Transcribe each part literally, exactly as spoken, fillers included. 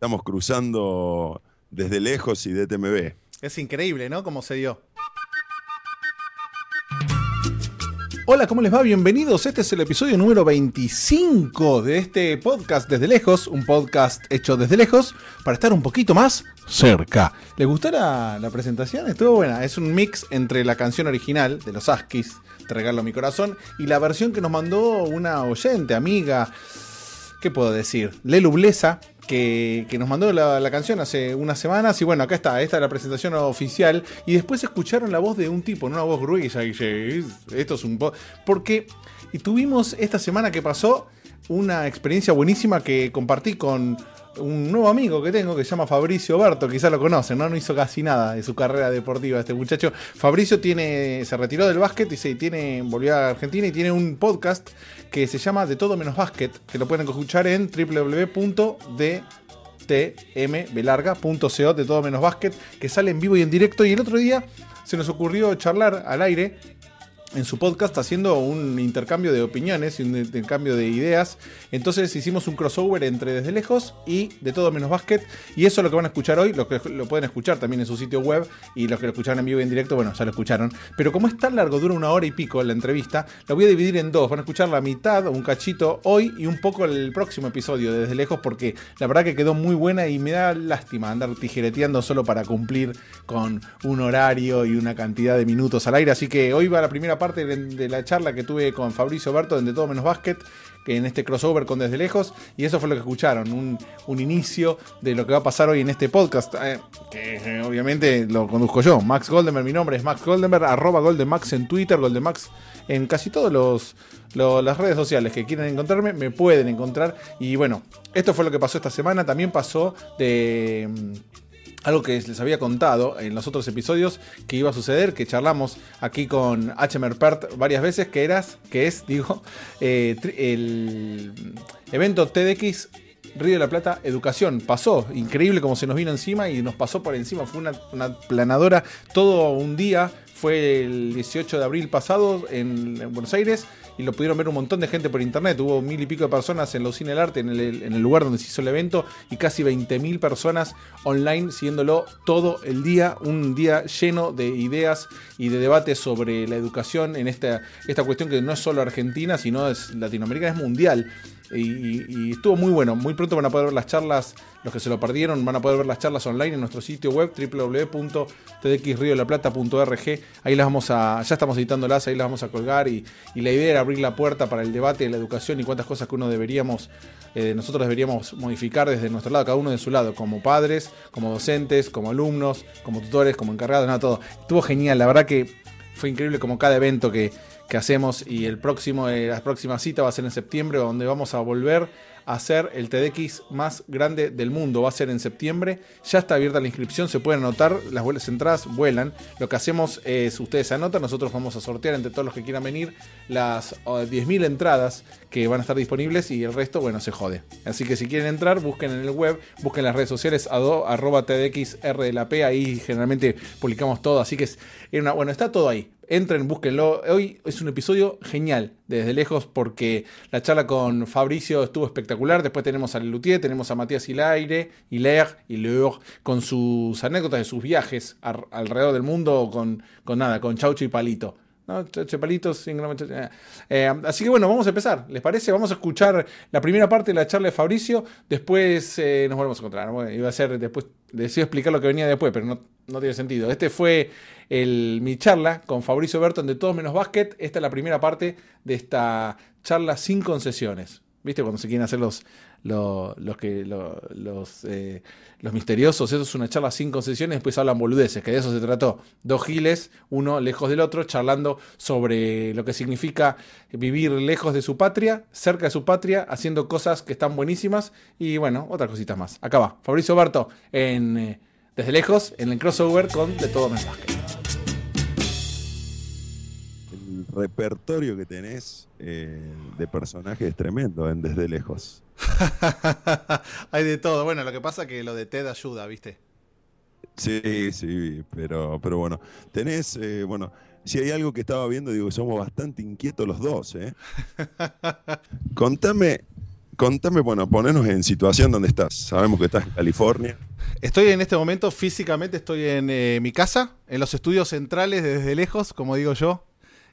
estamos cruzando desde lejos y de T M B. Es increíble, ¿no? Cómo se dio. Hola, ¿cómo les va? Bienvenidos. Este es el episodio número veinticinco de este podcast Desde Lejos, un podcast hecho desde lejos para estar un poquito más cerca. ¿Les gustó la, la presentación? Estuvo buena. Es un mix entre la canción original de los Huskies, Te regalo mi corazón, y la versión que nos mandó una oyente, amiga, ¿qué puedo decir? Lelu Blesa, que, que nos mandó la, la canción hace unas semanas. Y bueno, acá está, esta es la presentación oficial. Y después escucharon la voz de un tipo, ¿no? Una voz gruesa. Y dice, esto es un... po-". Porque y tuvimos esta semana que pasó una experiencia buenísima que compartí con un nuevo amigo que tengo que se llama Fabricio Berto. Quizá lo conocen, ¿no? No hizo casi nada de su carrera deportiva este muchacho. Fabricio tiene, se retiró del básquet y se tiene, volvió a Argentina y tiene un podcast que se llama De Todo Menos Básquet, que lo pueden escuchar en doble u doble u doble u punto d t m b larga punto co, De Todo Menos Básquet, que sale en vivo y en directo. Y el otro día se nos ocurrió charlar al aire en su podcast haciendo un intercambio de opiniones y un intercambio de ideas. Entonces hicimos un crossover entre Desde Lejos y De Todo Menos Básquet. Y eso es lo que van a escuchar hoy. Lo que lo pueden escuchar también en su sitio web. Y los que lo escucharon en vivo y en directo, bueno, ya lo escucharon. Pero como es tan largo, dura una hora y pico la entrevista, la voy a dividir en dos. Van a escuchar la mitad, un cachito hoy y un poco el próximo episodio de Desde Lejos, porque la verdad que quedó muy buena y me da lástima andar tijereteando solo para cumplir con un horario y una cantidad de minutos al aire. Así que hoy va la primera parte parte de la charla que tuve con Fabricio Berto en De Todo Menos Básquet, que en este crossover con Desde Lejos, y eso fue lo que escucharon, un, un inicio de lo que va a pasar hoy en este podcast, eh, que eh, obviamente lo conduzco yo, Max Goldenberg. Mi nombre es Max Goldenberg, arroba Goldenmax en Twitter, Goldenmax en casi todas los, los, las redes sociales que quieran encontrarme, me pueden encontrar. Y bueno, esto fue lo que pasó esta semana. También pasó de... algo que les había contado en los otros episodios que iba a suceder, que charlamos aquí con H. Merpert varias veces, que eras, que es, digo, eh, el evento T D X Río de la Plata Educación. Pasó, increíble como se nos vino encima y nos pasó por encima, fue una, una planadora, todo un día. Fue el dieciocho de abril pasado en, en Buenos Aires y lo pudieron ver un montón de gente por internet. Hubo mil y pico de personas en la Usina del Arte, en el, en el lugar donde se hizo el evento, y casi veinte mil personas online siguiéndolo todo el día. Un día lleno de ideas y de debates sobre la educación en esta, esta cuestión que no es solo argentina, sino es latinoamericana, es mundial. Y, y, y estuvo muy bueno. Muy pronto van a poder ver las charlas, los que se lo perdieron van a poder ver las charlas online en nuestro sitio web doble u doble u doble u punto t d x río de la plata punto org. Ahí las vamos a, ya estamos editándolas, ahí las vamos a colgar, y, y la idea era abrir la puerta para el debate de la educación y cuántas cosas que uno deberíamos, eh, nosotros deberíamos modificar desde nuestro lado, cada uno de su lado, como padres, como docentes, como alumnos, como tutores, como encargados, nada, todo. Estuvo genial, la verdad que fue increíble como cada evento que que hacemos, y el próximo, eh, la próxima cita va a ser en septiembre, donde vamos a volver a hacer el T D X más grande del mundo. Va a ser en septiembre, ya está abierta la inscripción, se pueden anotar, las, las entradas vuelan. Lo que hacemos es, ustedes se anotan, nosotros vamos a sortear entre todos los que quieran venir las uh, diez mil entradas que van a estar disponibles, y el resto, bueno, se jode. Así que si quieren entrar, busquen en el web, busquen las redes sociales, ado, arroba T D X R de la P, ahí generalmente publicamos todo, así que es una, bueno, está todo ahí. Entren, búsquenlo. Hoy es un episodio genial, Desde Lejos, porque la charla con Fabricio estuvo espectacular. Después tenemos a Lelutier, tenemos a Matías Hilaire, Hilaire, Hilaire con sus anécdotas de sus viajes a, alrededor del mundo con, con nada, con Chaucho y Palito. ¿No? Chaucho y Palito, sin gran... eh, así que bueno, vamos a empezar. ¿Les parece? Vamos a escuchar la primera parte de la charla de Fabricio. Después eh, nos volvemos a encontrar. Bueno, iba a ser después, decido explicar lo que venía después, pero no, no tiene sentido. Este fue el, mi charla con Fabricio Berto en De Todo Menos Básquet. Esta es la primera parte de esta charla sin concesiones. ¿Viste? Cuando se quieren hacer los, los, los, que, los, los, eh, los misteriosos. Eso es una charla sin concesiones. Después hablan boludeces, que de eso se trató. Dos giles, uno lejos del otro, charlando sobre lo que significa vivir lejos de su patria, cerca de su patria, haciendo cosas que están buenísimas. Y bueno, otras cositas más. Acá va, Fabricio Berto en eh, Desde Lejos, en el crossover con De Todo Menos Básquet. El repertorio que tenés eh, de personajes es tremendo en Desde Lejos. Hay de todo. Bueno, lo que pasa es que lo de Ted ayuda, ¿viste? Sí, sí, pero, pero bueno, tenés, eh, bueno, si hay algo que estaba viendo, digo que somos bastante inquietos los dos, ¿eh? Contame, contame, bueno, ponernos en situación donde estás. Sabemos que estás en California. Estoy en este momento, físicamente estoy en eh, mi casa, en los estudios centrales de Desde Lejos, como digo yo.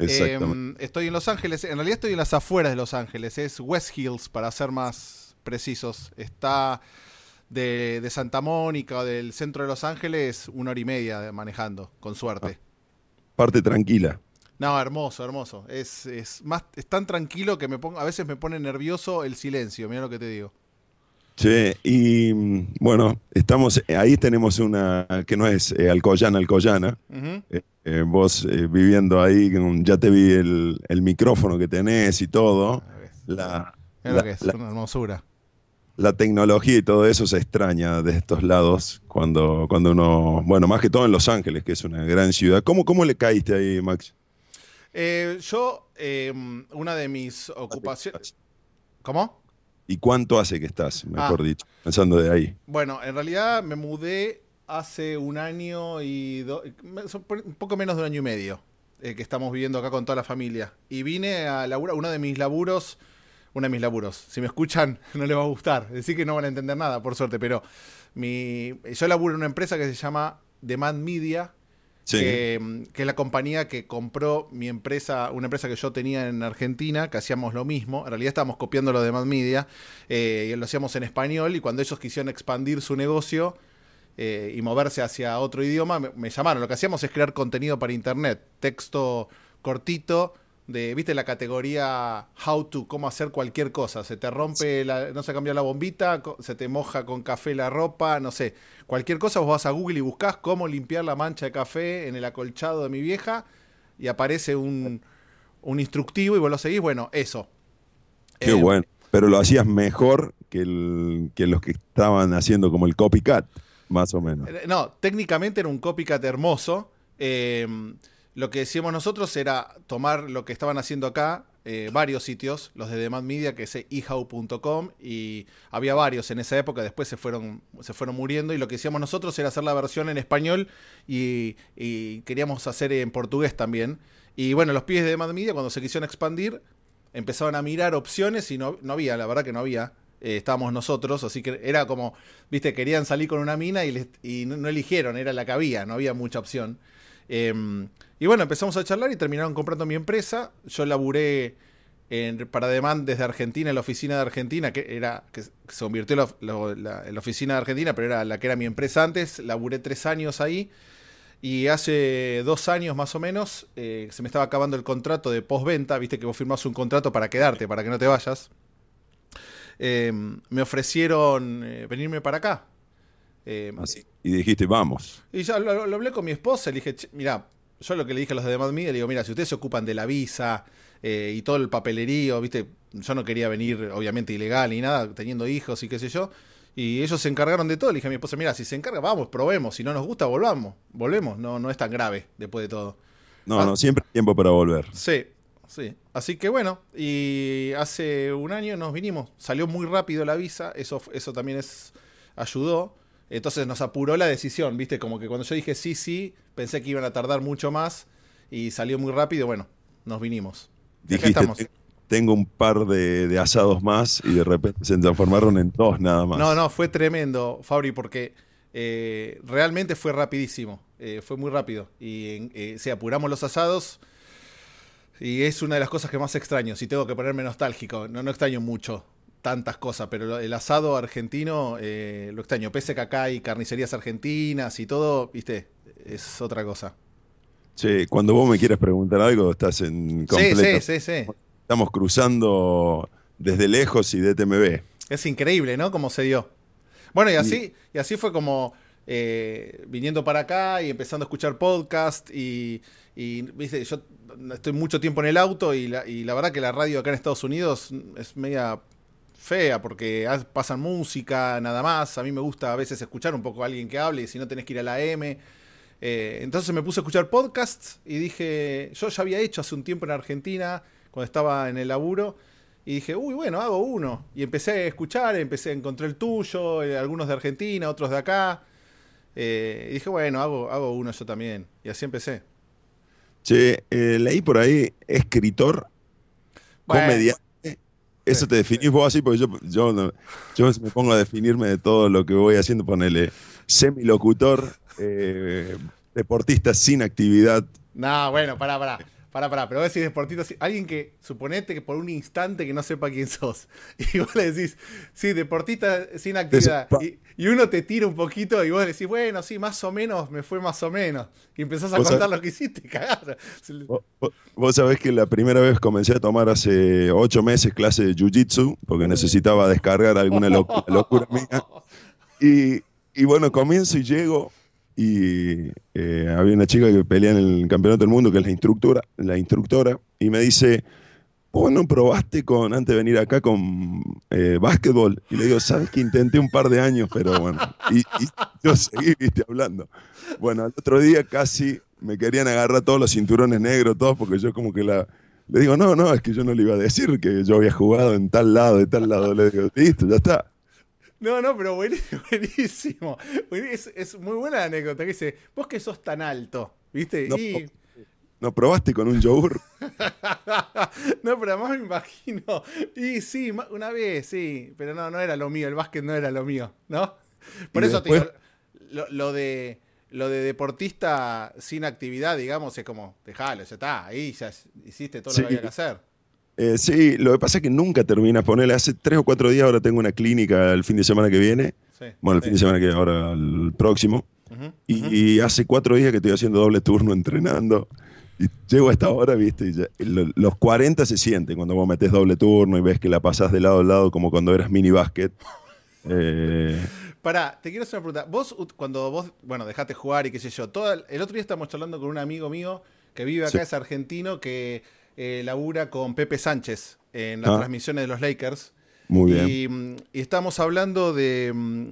Eh, Exactamente. estoy en Los Ángeles, en realidad estoy en las afueras de Los Ángeles, es West Hills para ser más precisos. Está de, de Santa Mónica o del centro de Los Ángeles una hora y media de- manejando, con Ah, suerte. parte tranquila. No, hermoso, hermoso. Es, es, más, es tan tranquilo que me pongo, a veces me pone nervioso el silencio, mira lo que te digo. Che, y mm, bueno, estamos, ahí tenemos una que no es eh, Alcoyana, Alcoyana. Ujú. Eh, eh, vos eh, viviendo ahí, con- ya te vi el, el micrófono que tenés y todo. A ver, La, mira lo la, que es, la- una hermosura. la tecnología y todo eso se extraña de estos lados cuando, cuando uno, bueno, más que todo en Los Ángeles, que es una gran ciudad. ¿Cómo, cómo le caíste ahí, Max? Eh, yo, eh, una de mis ocupaciones... ¿Cómo? ¿Y cuánto hace que estás, Ah, mejor dicho, pensando de ahí? bueno, en realidad me mudé hace un año y do- me- son por- un poco menos de un año y medio eh, que estamos viviendo acá con toda la familia. Y vine a laburar, uno de mis laburos, uno de mis laburos. Si me escuchan, no les va a gustar. Decir que no van a entender nada, por suerte, pero mi, yo laburo en una empresa que se llama Demand Media, Sí, que, mm, que es la compañía que compró mi empresa, una empresa que yo tenía en Argentina, que hacíamos lo mismo. En realidad estábamos copiando lo de Mad Media, eh, y lo hacíamos en español, y cuando ellos quisieron expandir su negocio eh, y moverse hacia otro idioma, me, me llamaron. Lo que hacíamos es crear contenido para internet, texto cortito, de, viste la categoría how to, cómo hacer cualquier cosa. Se te rompe, la, no se cambia la bombita, co- se te moja con café la ropa, no sé. Cualquier cosa vos vas a Google y buscás cómo limpiar la mancha de café en el acolchado de mi vieja y aparece un, un instructivo y vos lo seguís. Bueno, eso. qué Eh, bueno. Pero lo hacías mejor que, el, que los que estaban haciendo como el copycat, más o menos. Eh, No, técnicamente era un copycat hermoso. Eh, lo que decíamos nosotros era tomar lo que estaban haciendo acá, eh, varios sitios, los de Demand Media, que es e how punto com, y había varios en esa época, después se fueron, se fueron muriendo, y lo que decíamos nosotros era hacer la versión en español y, y queríamos hacer en portugués también. Y bueno, los pibes de Demand Media, cuando se quisieron expandir, empezaban a mirar opciones y no, no había, la verdad que no había. Eh, estábamos nosotros, así que era como, viste, querían salir con una mina y, les- y no, no eligieron, era la que había, no había mucha opción. Eh, y bueno, empezamos a charlar y terminaron comprando mi empresa. Yo laburé en, para Demand desde Argentina, en la oficina de Argentina, que era que se convirtió en la, lo- la- en la oficina de Argentina, pero era la que era mi empresa antes. Laburé tres años ahí y hace dos años más o menos eh, se me estaba acabando el contrato de postventa. Viste que vos firmás un contrato para quedarte, para que no te vayas. Eh, me ofrecieron eh, venirme para acá. Eh, Así. Y dijiste, vamos. y ya lo, lo hablé con mi esposa, le dije, "Che, mira, yo lo que le dije a los de Mad Media, le digo, mira, si ustedes se ocupan de la visa eh, y todo el papelerío, viste, yo no quería venir, obviamente, ilegal ni nada, teniendo hijos y qué sé yo. Y ellos se encargaron de todo. Le dije a mi esposa, mira, si se encarga, vamos, probemos. Si no nos gusta, volvamos. Volvemos. No, no es tan grave después de todo. No, Ah, no, siempre hay tiempo para volver. sí, sí. Así que bueno, y hace un año nos vinimos. Salió muy rápido la visa, eso, eso también es, ayudó. Entonces nos apuró la decisión, ¿viste? Como que cuando yo dije sí, sí, pensé que iban a tardar mucho más y salió muy rápido. Bueno, nos vinimos. Y acá Dijiste, estamos. "Te- tengo un par de, de asados más y de repente se transformaron en dos nada No, más. no, fue tremendo, Fabri, porque eh, realmente fue rapidísimo. Eh, fue muy rápido. Y en- eh, sí, apuramos los asados. Y es una de las cosas que más extraño. Si tengo que ponerme nostálgico, no, no extraño mucho tantas cosas, pero lo- el asado argentino eh, lo extraño. Pese que acá hay carnicerías argentinas y todo, viste, es otra cosa. Che, cuando vos me quieras preguntar algo, estás en Sí, sí, completa. sí, sí. Estamos cruzando desde lejos y de T M B. Es increíble, ¿no? Cómo se dio. Bueno, y Y así, y así fue como eh, viniendo para acá y empezando a escuchar podcast y, y, viste, yo estoy mucho tiempo en el auto y la, y la verdad que la radio acá en Estados Unidos es media fea porque ha- pasan música, nada más. A mí me gusta a veces escuchar un poco a alguien que hable y si no tenés que ir a la M. Eh, entonces me puse a escuchar podcasts y dije, yo ya había hecho hace un tiempo en Argentina, cuando estaba en el laburo, y dije, uy, bueno, hago uno. Y empecé a escuchar, empecé, encontré el tuyo, eh, algunos de Argentina, otros de acá. Eh, y dije, bueno, hago, hago uno yo también. Y así empecé. che, eh, leí por ahí, escritor, Bueno, comediante, eso te definís vos así, porque yo, yo, no- yo me pongo a definirme de todo lo que voy haciendo, ponele semilocutor, eh, deportista sin actividad. No, bueno, pará, pará. Pará, pará, pero vos decís deportista, sí, alguien que, suponete que por un instante que no sepa quién sos, y vos le decís, sí, deportista sin actividad, Eso, y, y uno te tira un poquito y vos decís, bueno, sí, más o menos, me fue más o menos, y empezás a vos, contar sabés, lo que hiciste, cagás. vos- vos- vos sabés que la primera vez comencé a tomar hace ocho meses clase de jiu-jitsu, porque necesitaba descargar alguna locu- locura mía. Y, y bueno, comienzo y llego y eh, había una chica que pelea en el campeonato del mundo, que es la instructora, la instructora, y me dice, ¿vos no probaste con, antes de venir acá con eh, básquetbol? Y le digo, ¿sabes que intenté un par de años, pero bueno, y, y yo seguí, viste, hablando. Bueno, al otro día casi me querían agarrar todos los cinturones negros, todos, porque yo como que la... Le digo, no, no, es que yo no le iba a decir que yo había jugado en tal lado, de tal lado. Le digo, listo, ya está. No, no, pero buenísimo, buenísimo. Es, es muy buena la anécdota que dice, vos que sos tan alto, ¿viste? No, Y no probaste con un yogur. no, pero además me imagino. Y sí, ma- una vez, sí. Pero no, no era lo mío. El básquet no era lo mío, ¿no? Y Por eso te digo, después, lo, lo de lo de deportista sin actividad, digamos, es como, dejalo, ya está, ahí ya s- hiciste todo lo sí, que había que hacer. eh, sí, lo que pasa es que nunca terminas. Ponerle hace tres o cuatro días, ahora tengo una clínica el fin de semana que viene. Sí, Bueno, el fin sí. de semana que ahora, el próximo. Ujú, ujú. Y hace cuatro días que estoy haciendo doble turno entrenando. Y llego a esta hora, viste, y ya- lo- los cuarenta se sienten cuando vos metés doble turno y ves que la pasás de lado a lado como cuando eras mini básquet. Eh, Pará, te quiero hacer una pregunta. Vos, ut- cuando vos, bueno, dejaste jugar y qué sé yo, todo el, el otro día estamos charlando con un amigo mío que vive sí. acá, es argentino, que eh, labura con Pepe Sánchez en las Ah, transmisiones de los Lakers. muy bien. Y, mm, y estamos hablando de, mm,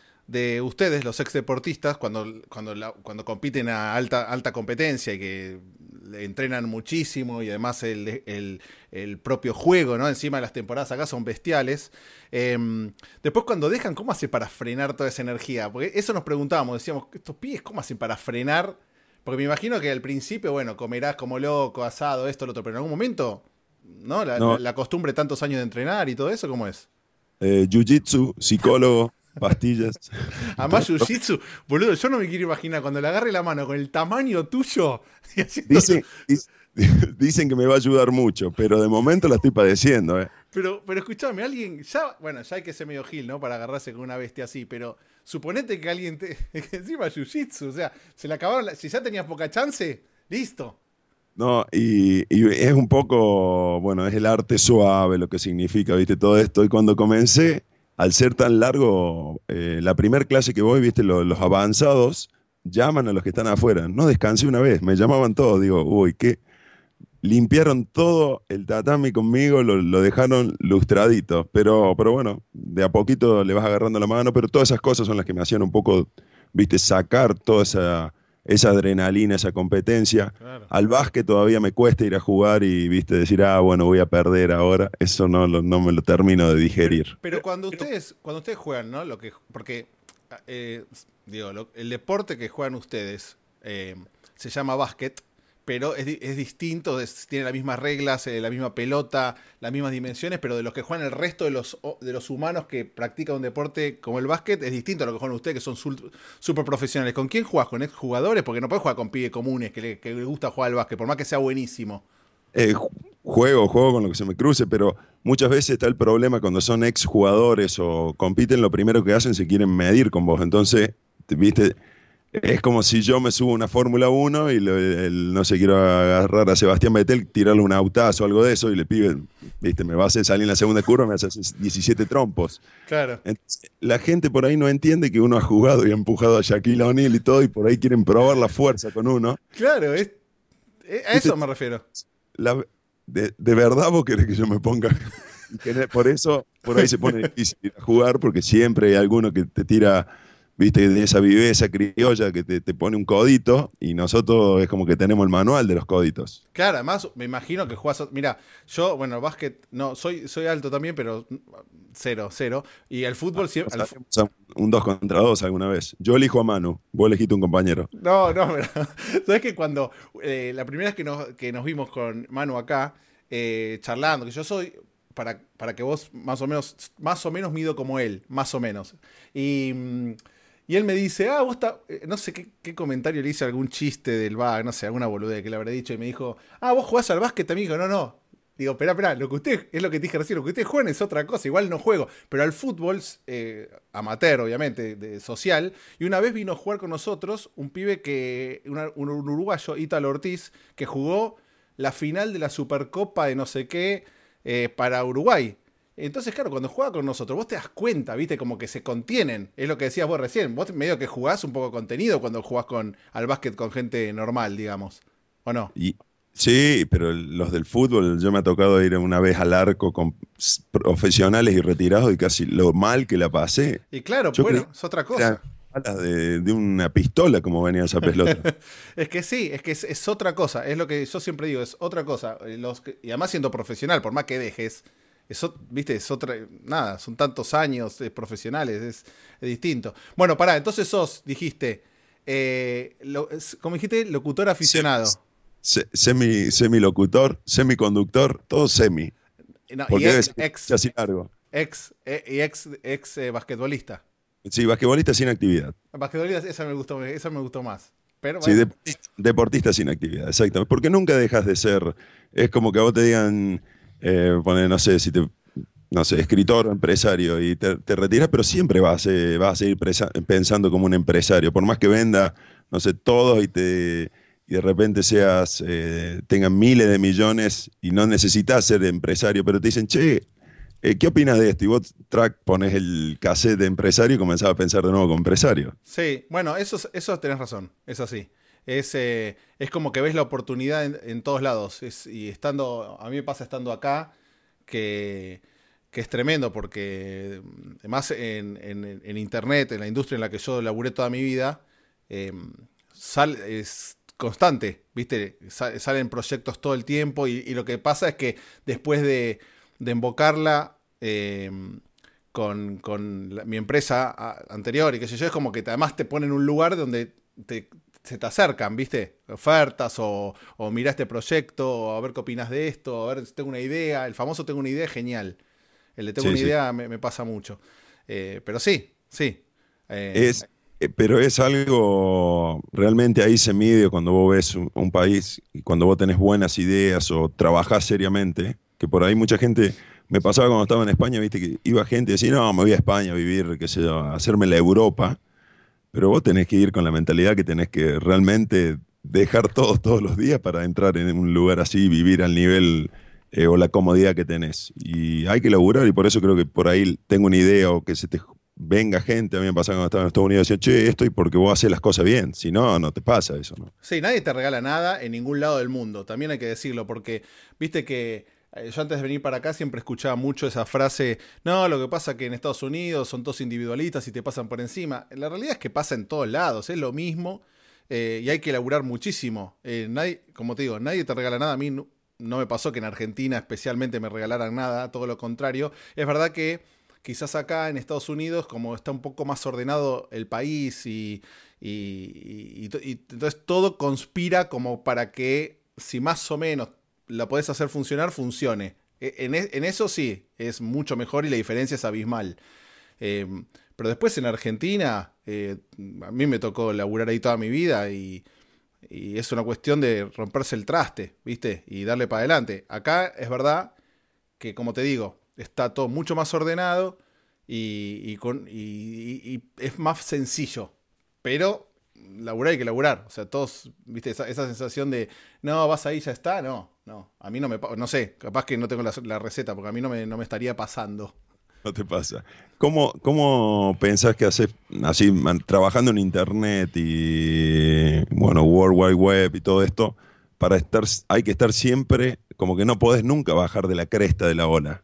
de ustedes, los ex deportistas, cuando, cuando, la- cuando compiten a alta, alta competencia y que le entrenan muchísimo y además el, el- el propio juego, ¿no? Encima de las temporadas acá son bestiales. Em, después cuando dejan, ¿cómo hace para frenar toda esa energía? Porque eso nos preguntábamos, decíamos, estos pibes, ¿cómo hacen para frenar? Porque me imagino que al principio, bueno, comerás como loco, asado, esto, lo otro, pero en algún momento, ¿no? La, la, No, la costumbre de tantos años de entrenar y todo eso, ¿cómo es? eh, jiu-jitsu, psicólogo, pastillas. Además, Jiu-Jitsu, boludo, yo no me quiero imaginar cuando le agarre la mano con el tamaño tuyo y haciendo. Dicen, dis- dicen que me va a ayudar mucho, pero de momento la estoy padeciendo, ¿eh? Pero, pero escúchame, alguien, ya, bueno, ya hay que ser medio gil, ¿no? Para agarrarse con una bestia así, pero suponete que alguien te. Que encima Jiu-Jitsu, o sea, se le acabaron. la- si ya tenías poca chance, listo. No, y, y es un poco, bueno, es el arte suave lo que significa, ¿viste? Todo esto. Y cuando comencé, al ser tan largo, eh, la primera clase que voy, ¿viste? Lo- los avanzados llaman a los que están afuera. No descansé una vez, me llamaban todos. Digo, uy, ¿qué? Limpiaron todo el tatami conmigo, lo, lo dejaron lustradito. Pero, pero bueno, de a poquito le vas agarrando la mano, pero todas esas cosas son las que me hacían un poco, ¿viste? Sacar toda esa, esa adrenalina, esa competencia. Claro. Al básquet todavía me cuesta ir a jugar y, viste, decir, ah, bueno, voy a perder ahora. Eso no, lo- no me lo termino de Pero, digerir. pero cuando ustedes, cuando ustedes juegan, ¿no? Lo que, porque, eh, digo, lo- el deporte que juegan ustedes eh, se llama básquet, pero es, di- es distinto, es- tiene las mismas reglas, eh, la misma pelota, las mismas dimensiones, pero de los que juegan el resto de los, o- de los humanos que practican un deporte como el básquet, es distinto a lo que juegan ustedes, que son sul- súper profesionales. ¿Con quién jugás? ¿Con exjugadores? Porque no puedes jugar con pibes comunes que le, que le gusta jugar al básquet, por más que sea buenísimo. Eh, ju- juego, juego con lo que se me cruce, pero muchas veces está el problema cuando son ex jugadores o compiten, lo primero que hacen se quieren medir con vos. Entonces, te- viste, es como si yo me subo a una Fórmula uno y lo- el- no sé, quiero agarrar a Sebastián Vettel, tirarle un autazo o algo de eso y le pide, viste, me va a hacer salir en la segunda curva, me hace diecisiete trompos. Claro. Entonces, la gente por ahí no entiende que uno ha jugado y ha empujado a Shaquille O'Neal y todo, y por ahí quieren probar la fuerza con uno. Claro, es, eh, a ¿Viste? eso me refiero. La- de, de verdad vos querés que yo me ponga. Y que por eso, por ahí se pone difícil ir a jugar, porque siempre hay alguno que te tira, viste, de esa viveza criolla que te, te pone un codito, y nosotros es como que tenemos el manual de los coditos. Claro, además me imagino que jugás. Mira, yo, bueno, básquet, no, soy, soy alto también, pero cero, cero. Y el fútbol O siempre. sea, hacemos un un dos contra dos alguna vez. Yo elijo a Manu, vos elegiste un compañero. No, no, pero. Sabes que cuando. eh, la primera vez que nos, que nos vimos con Manu acá, eh, charlando, que yo soy. para, para que vos más o menos, más o menos mido como él, más o menos. Y, y él me dice, ah, vos está, no sé qué, qué comentario le hice, algún chiste del básquet, no sé, alguna boludez que le habré dicho, y me dijo, ah, vos jugás al básquet, amigo, no, no. Digo, espera, espera, lo que usted, es lo que te dije recién, lo que ustedes juegan es otra cosa, igual no juego, pero al fútbol, eh, amateur, obviamente, de, social, y una vez vino a jugar con nosotros un pibe que, una, un, un uruguayo, Ítalo Ortiz, que jugó la final de la Supercopa de no sé qué eh, para Uruguay. Entonces, claro, cuando juega con nosotros, vos te das cuenta, viste, como que se contienen, es lo que decías vos recién, vos medio que jugás un poco contenido cuando jugás con, al básquet con gente normal, digamos, ¿o no? Y, sí, pero los del fútbol, yo me ha tocado ir una vez al arco con profesionales y retirados y casi lo mal que la pasé. Y claro, Yo bueno, creí es otra que cosa. eran balas de, de una pistola como venía esa pelota. Es que sí, es que es, es otra cosa, es lo que yo siempre digo, es otra cosa. Los que- y además siendo profesional, por más que dejes, eso, viste, es otra, nada, son tantos años eh, profesionales, es, es distinto. Bueno, pará, entonces sos, dijiste, eh, lo- es- como dijiste, locutor Se- aficionado. se- semi, semilocutor, semiconductor, todo semi. No, y Porque debe ex, ser ex, así largo. ex, eh, y ex, ex eh, basquetbolista. Sí, basquetbolista sin actividad. Basquetbolista, esa me gustó, esa me gustó más. Pero Sí, bueno, deportista, deportista sin actividad, exactamente. Porque nunca dejas de ser. Es como que a vos te digan, eh, poner, no sé, si te, no sé, escritor o empresario y te, te retiras, pero siempre vas, eh, vas a seguir presa- pensando como un empresario. Por más que venda, no sé, todo y te y de repente seas, eh, tengan miles de millones y no necesitas ser empresario, pero te dicen, che, eh, ¿qué opinas de esto? Y vos track pones el cassette de empresario y comenzás a pensar de nuevo como empresario. sí, bueno, eso, es- eso tenés razón, es así. Es, eh, es como que ves la oportunidad en, en todos lados. Es- y estando, a mí me pasa estando acá, que, que es tremendo, porque mm, más en, en- en internet, en la industria en la que yo laburé toda mi vida, eh, sal- es constante, ¿viste? Sa- salen proyectos todo el tiempo y, y lo que pasa es que después de, de embocarla, eh, con, con la- mi empresa a- anterior y qué sé yo, es como que te- además te ponen en un lugar donde te, se te acercan, ¿viste? Ofertas o, o mirá este proyecto, o a ver qué opinas de esto, a ver si tengo una idea. El famoso tengo una idea, genial. El de tengo Sí, una sí. idea me, me pasa mucho. Eh, pero sí, sí. Eh, Es, eh, pero es algo, realmente ahí se mide cuando vos ves un, un país y cuando vos tenés buenas ideas o trabajás seriamente, que por ahí mucha gente, me pasaba cuando estaba en España, viste, que iba gente y decía, no, me voy a España a vivir, qué sé yo, a hacerme la Europa, pero vos tenés que ir con la mentalidad que tenés que realmente dejar todo todos los días para entrar en un lugar así y vivir al nivel eh, o la comodidad que tenés. Y hay que laburar y por eso creo que por ahí tengo una idea o que se te venga gente, a mí me pasa cuando estaba en Estados Unidos, decía, che, esto y porque vos haces las cosas bien, si no, no te pasa eso, ¿no? sí, nadie te regala nada en ningún lado del mundo. También hay que decirlo, porque viste que eh, yo antes de venir para acá siempre escuchaba mucho esa frase, no, lo que pasa es que en Estados Unidos son todos individualistas y te pasan por encima. La realidad es que pasa en todos lados, es lo mismo, eh, y hay que laburar muchísimo. Eh, nadie, como te digo, nadie te regala nada. A mí no, no me pasó que en Argentina especialmente me regalaran nada, todo lo contrario. Es verdad que quizás acá en Estados Unidos, como está un poco más ordenado el país y, y, y- y- y entonces todo conspira como para que si más o menos la podés hacer funcionar, funcione. E- En, e- en eso sí, es mucho mejor y la diferencia es abismal. Eh, pero después en Argentina, eh, a mí me tocó laburar ahí toda mi vida y, y es una cuestión de romperse el traste, ¿viste? Y darle para adelante. Acá es verdad que, como te digo, está todo mucho más ordenado y, y con, y- y- y es más sencillo. Pero laburar hay que laburar. O sea, todos, viste, esa, esa sensación de, no, vas ahí, ya está. No, no. A mí no me, pa- no sé, capaz que no tengo la, la receta, porque a mí no me, no me estaría pasando. No te pasa. ¿Cómo, cómo pensás que haces así, man- trabajando en internet y, bueno, World Wide Web y todo esto, para estar, hay que estar siempre, como que no podés nunca bajar de la cresta de la ola?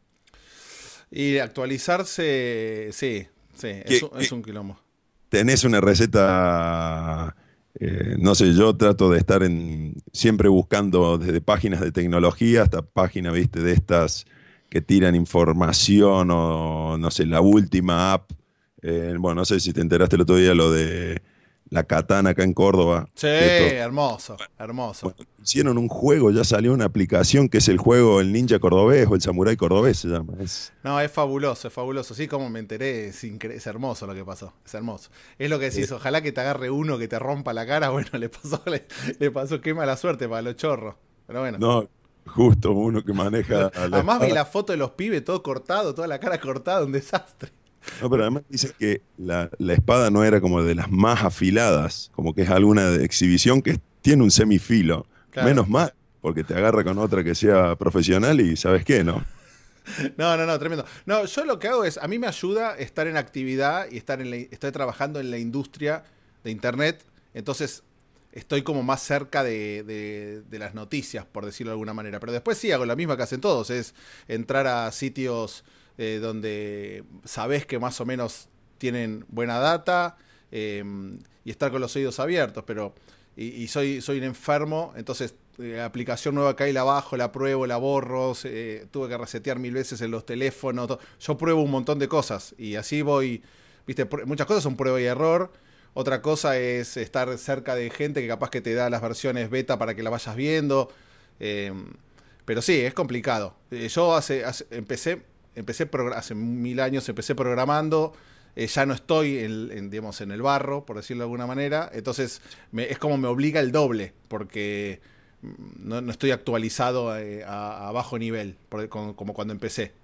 Y actualizarse, sí, sí, es ¿Qué, un, es qué- un quilombo. tenés una receta? Eh, no sé, yo trato de estar en, siempre buscando desde páginas de tecnología hasta páginas, viste, de estas que tiran información o, no sé, la última app. Eh, bueno, no sé si te enteraste el otro día lo de la Katana acá en Córdoba. Sí, Esto, hermoso, hermoso. bueno, hicieron un juego, ya salió una aplicación que es el juego El Ninja Cordobés o el Samurái Cordobés se llama. Es, No, es fabuloso, es fabuloso. Sí, como me enteré, es, incre- es hermoso lo que pasó. Es hermoso. Es lo que decís, eh, ojalá que te agarre uno que te rompa la cara. Bueno, le pasó, le, le pasó, qué mala suerte para los chorros. Pero bueno. no, justo uno que maneja a la Además vi espada. la foto de los pibes, todo cortado, toda la cara cortada, un desastre. No, pero además dice que la, la espada no era como de las más afiladas, como que es alguna de exhibición que tiene un semifilo. Claro. Menos mal, porque te agarra con otra que sea profesional y ¿sabes qué, no? No, no, no, tremendo. No, yo lo que hago es, a mí me ayuda estar en actividad y estar en la, estoy trabajando en la industria de Internet, entonces estoy como más cerca de, de, de las noticias, por decirlo de alguna manera. Pero después sí hago la misma que hacen todos, es entrar a sitios eh, donde sabés que más o menos tienen buena data eh, y estar con los oídos abiertos, pero y, y soy, soy un enfermo, entonces eh, aplicación nueva que hay, la bajo, la pruebo, la borro, eh, tuve que resetear mil veces en los teléfonos, to- yo pruebo un montón de cosas y así voy, viste, pr- muchas cosas son prueba y error, otra cosa es estar cerca de gente que capaz que te da las versiones beta para que la vayas viendo, eh, pero sí, es complicado. Eh, yo hace, hace- empecé, empecé progra- hace mil años, empecé programando, eh, ya no estoy en, en, digamos, en el barro, por decirlo de alguna manera, entonces me- es como me obliga el doble, porque mm, no, no estoy actualizado eh, a, a bajo nivel, por- como, como cuando empecé.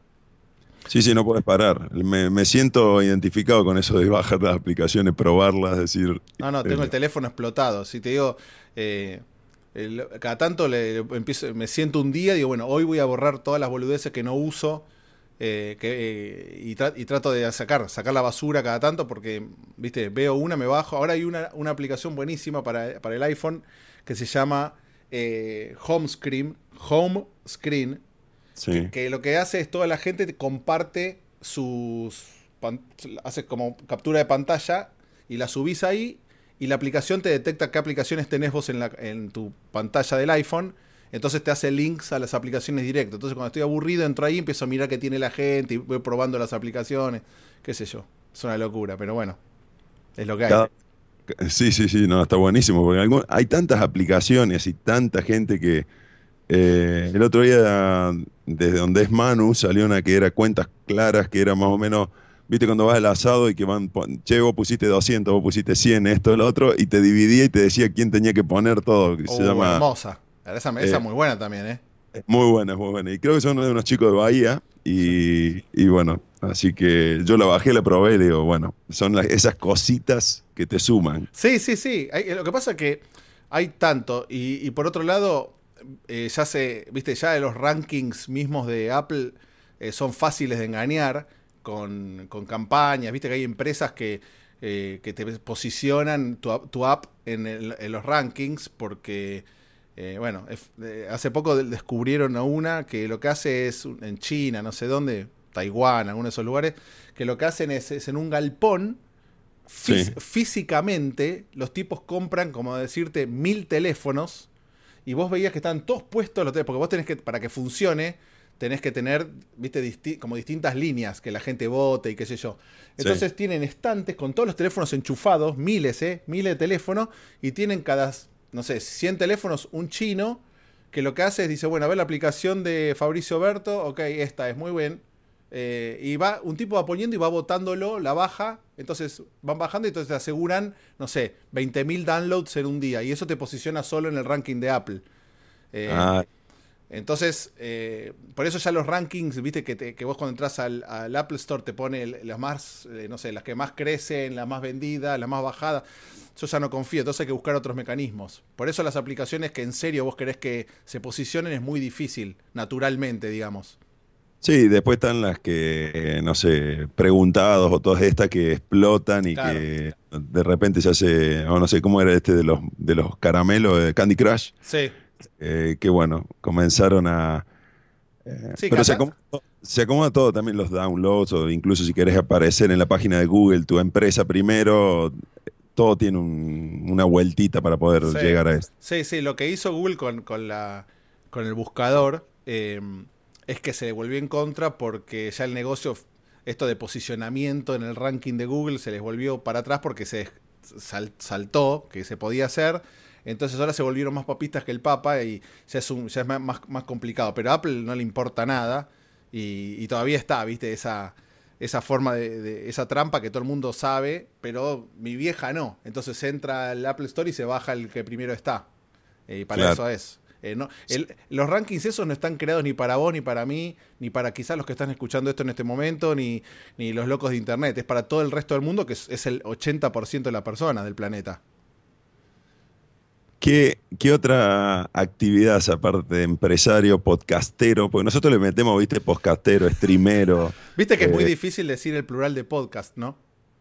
Sí, sí, no puedes parar. Me, me siento identificado con eso de bajar las aplicaciones, probarlas, decir, No, no, tengo el eh, teléfono explotado. Si te digo, eh, el- cada tanto le, empiezo, me siento un día y digo, bueno, hoy voy a borrar todas las boludeces que no uso eh, que, eh, y, tra- y trato de sacar, sacar la basura cada tanto porque, viste, veo una, me bajo. Ahora hay una, una aplicación buenísima para, para el iPhone que se llama eh, Home Screen, Home Screen, que, sí. que lo que hace es toda la gente te comparte sus... pan- hace como captura de pantalla y la subís ahí y la aplicación te detecta qué aplicaciones tenés vos en, la, en tu pantalla del iPhone. Entonces te hace links a las aplicaciones directo. Entonces cuando estoy aburrido entro ahí, empiezo a mirar qué tiene la gente y voy probando las aplicaciones. Qué sé yo. Es una locura, pero bueno, es lo que hay. Cada- sí, sí, sí, no, está buenísimo, porque algún- hay tantas aplicaciones y tanta gente que eh, el otro día, desde donde es Manu, salió una que era cuentas claras, que era más o menos, viste, cuando vas al asado y que van, pon- che, vos pusiste doscientos, vos pusiste cien, esto, lo otro, y te dividía y te decía quién tenía que poner todo, que se Uh, llama, hermosa. Esa, esa eh, muy buena también, ¿eh? es muy buena, es muy buena. Y creo que son de unos chicos de Bahía, Sí. y, y bueno, así que yo la bajé, la probé y le digo, bueno, son las- esas cositas que te suman. Sí, sí, sí. Hay- lo que pasa es que hay tanto. Y, y por otro lado, eh, ya se, viste, ya los rankings mismos de Apple eh, son fáciles de engañar con, con campañas. Viste que hay empresas que, eh, que te posicionan tu, app- tu app en, el- en los rankings porque, eh, bueno, es- eh, hace poco de- descubrieron a una que lo que hace es un- en China, no sé dónde, Taiwán, alguno de esos lugares, que lo que hacen es, es en un galpón Sí, fís- físicamente los tipos compran, como decirte, mil teléfonos y vos veías que estaban todos puestos los teléfonos, porque vos tenés que, para que funcione, tenés que tener, viste, disti- como distintas líneas que la gente vote y qué sé yo. sí. Entonces tienen estantes con todos los teléfonos enchufados, miles, ¿eh? Miles de teléfonos, y tienen cada, no sé, cien teléfonos un chino que lo que hace es, dice, bueno, a ver la aplicación de Fabricio Berto, ok, esta es muy bien. Eh, y va, un tipo va poniendo y va botándolo, la baja, entonces van bajando y entonces te aseguran, no sé, veinte mil downloads en un día. Y eso te posiciona solo en el ranking de Apple. Eh, Ah, entonces, eh, por eso ya los rankings, viste, que, te- que vos cuando entras al, al Apple Store te pone el- las más, eh, no sé, las que más crecen, las más vendidas, las más bajadas. Yo ya no confío, entonces hay que buscar otros mecanismos. Por eso las aplicaciones que en serio vos querés que se posicionen es muy difícil, naturalmente, digamos. sí, después están las que, eh, no sé, preguntados o todas estas que explotan y Claro. que de repente se hace, o no sé, ¿cómo era este de los, de los caramelos de Candy Crush? Sí. Eh, que bueno, comenzaron a... eh, Sí, pero se Cata. acomoda, se acomoda todo, también los downloads, o incluso si querés aparecer en la página de Google, tu empresa primero, todo tiene un- una vueltita para poder Sí, llegar a eso. sí, sí, lo que hizo Google con, con, la, con el buscador eh, es que se le volvió en contra porque ya el negocio, esto de posicionamiento en el ranking de Google se les volvió para atrás porque se, sal, saltó, que se podía hacer. Entonces ahora se volvieron más papistas que el Papa y ya es, un, ya es más, más complicado. Pero a Apple no le importa nada y, y todavía está, ¿viste? Esa, esa forma de, de... esa trampa que todo el mundo sabe, pero mi vieja no. Entonces entra al Apple Store y se baja el que primero está. Y eh, para claro. eso es. Eh, no, el, los rankings esos no están creados ni para vos, ni para mí, ni para quizás los que están escuchando esto en este momento, ni, ni los locos de internet. Es para todo el resto del mundo, que es, es el ochenta por ciento de la persona del planeta. ¿Qué, ¿Qué otra actividad, aparte de empresario, podcastero? Porque nosotros le metemos, viste, podcastero, streamero. Viste que eh, es muy difícil decir el plural de podcast, ¿no?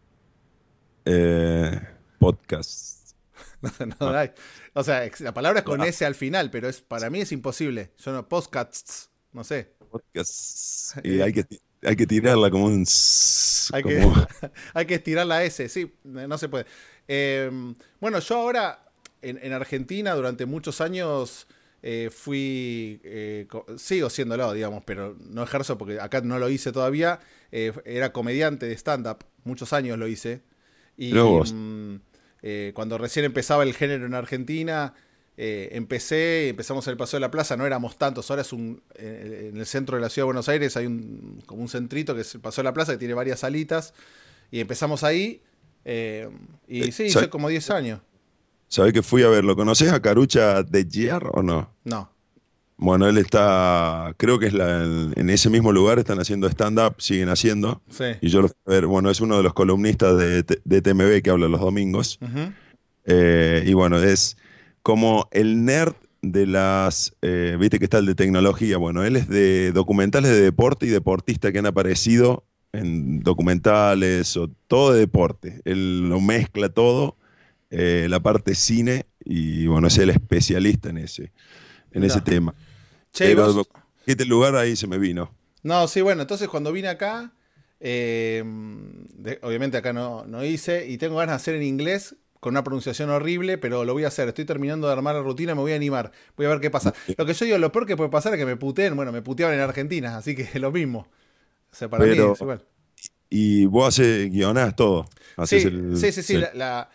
Eh, podcast. No, no hay. O sea, la palabra es con no. S al final, pero es para mí es imposible. Yo no, podcasts, no sé. Podcasts. Y hay que, hay que tirarla como un... Hay, como... Que, hay que estirar la S, sí, no se puede. Eh, bueno, yo ahora en, en Argentina durante muchos años eh, fui, eh, sigo siéndolo, digamos, pero no ejerzo porque acá no lo hice todavía. Eh, era comediante de stand-up, muchos años lo hice. Y... Mm, Eh, cuando recién empezaba el género en Argentina, eh, empecé, empezamos en el Paseo de la Plaza, no éramos tantos, ahora es un, eh, en el centro de la Ciudad de Buenos Aires hay un, como un centrito que es el Paseo de la Plaza, que tiene varias salitas, y empezamos ahí, eh, y sí, hice como diez años. ¿Sabés que fui a ver? ¿Lo conocés a Carucha de Giar o no? No. Bueno, él está, creo que es la, en ese mismo lugar están haciendo stand-up, siguen haciendo. Sí. Y yo lo fui a ver, bueno, es uno de los columnistas de, de T M B que habla los domingos. Uh-huh. Eh, y bueno, es como el nerd de las, eh, viste que está el de tecnología, bueno, él es de documentales de deporte y deportistas que han aparecido en documentales o todo de deporte. Él lo mezcla todo, eh, la parte cine, y bueno, es el especialista en ese. En no. ese tema. Che, Pero vos... este lugar ahí se me vino. No, sí, bueno, entonces cuando vine acá, eh, de, obviamente acá no, no hice, y tengo ganas de hacer en inglés, con una pronunciación horrible, pero lo voy a hacer. Estoy terminando de armar la rutina, me voy a animar. Voy a ver qué pasa. Lo que yo digo, lo peor que puede pasar es que me puteen. Bueno, me puteaban en Argentina, así que es lo mismo. O sea, para pero, mí es igual. Y vos haces, guionás todo. Sí, el, sí, sí, sí, sí. La, la,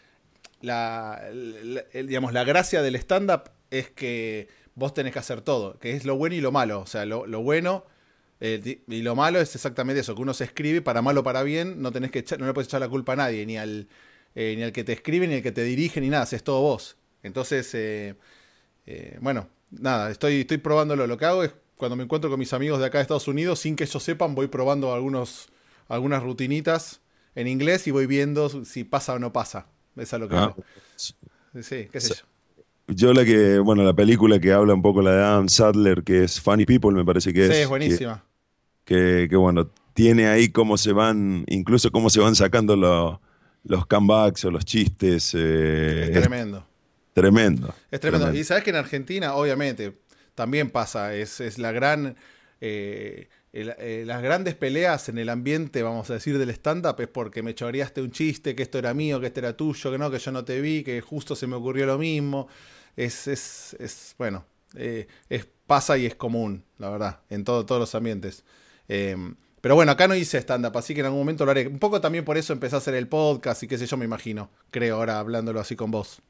la, la, el, digamos, la gracia del stand-up es que vos tenés que hacer todo, que es lo bueno y lo malo. O sea, lo, lo bueno eh, y lo malo es exactamente eso, que uno se escribe para mal o para bien, no tenés que echar, no le puedes echar la culpa a nadie, ni al, eh, ni al que te escribe, ni al que te dirige, ni nada, es todo vos. Entonces, eh, eh, bueno, nada, estoy, estoy probándolo. Lo que hago es, cuando me encuentro con mis amigos de acá de Estados Unidos, sin que ellos sepan, voy probando algunos, algunas rutinitas en inglés y voy viendo si pasa o no pasa. Esa es lo que ah. hago. Sí, qué sé yo. Yo la que, bueno, la película que habla un poco, la de Adam Sandler, que es Funny People, me parece que es. Sí, es buenísima. Que, que, que bueno, tiene ahí cómo se van, incluso cómo se van sacando lo, los comebacks o los chistes. Eh, es tremendo. Es tremendo. Es tremendo. tremendo. Y sabes que en Argentina, obviamente, también pasa, es, es la gran... Eh, el, eh, las grandes peleas en el ambiente, vamos a decir, del stand-up es porque me choreaste un chiste, que esto era mío, que este era tuyo, que no, que yo no te vi, que justo se me ocurrió lo mismo. Es, es, es bueno, eh, es, pasa y es común, la verdad, en todo, todos los ambientes. Eh, pero bueno, acá no hice stand-up, así que en algún momento lo haré. Un poco también por eso empecé a hacer el podcast y qué sé yo, me imagino, creo, ahora hablándolo así con vos.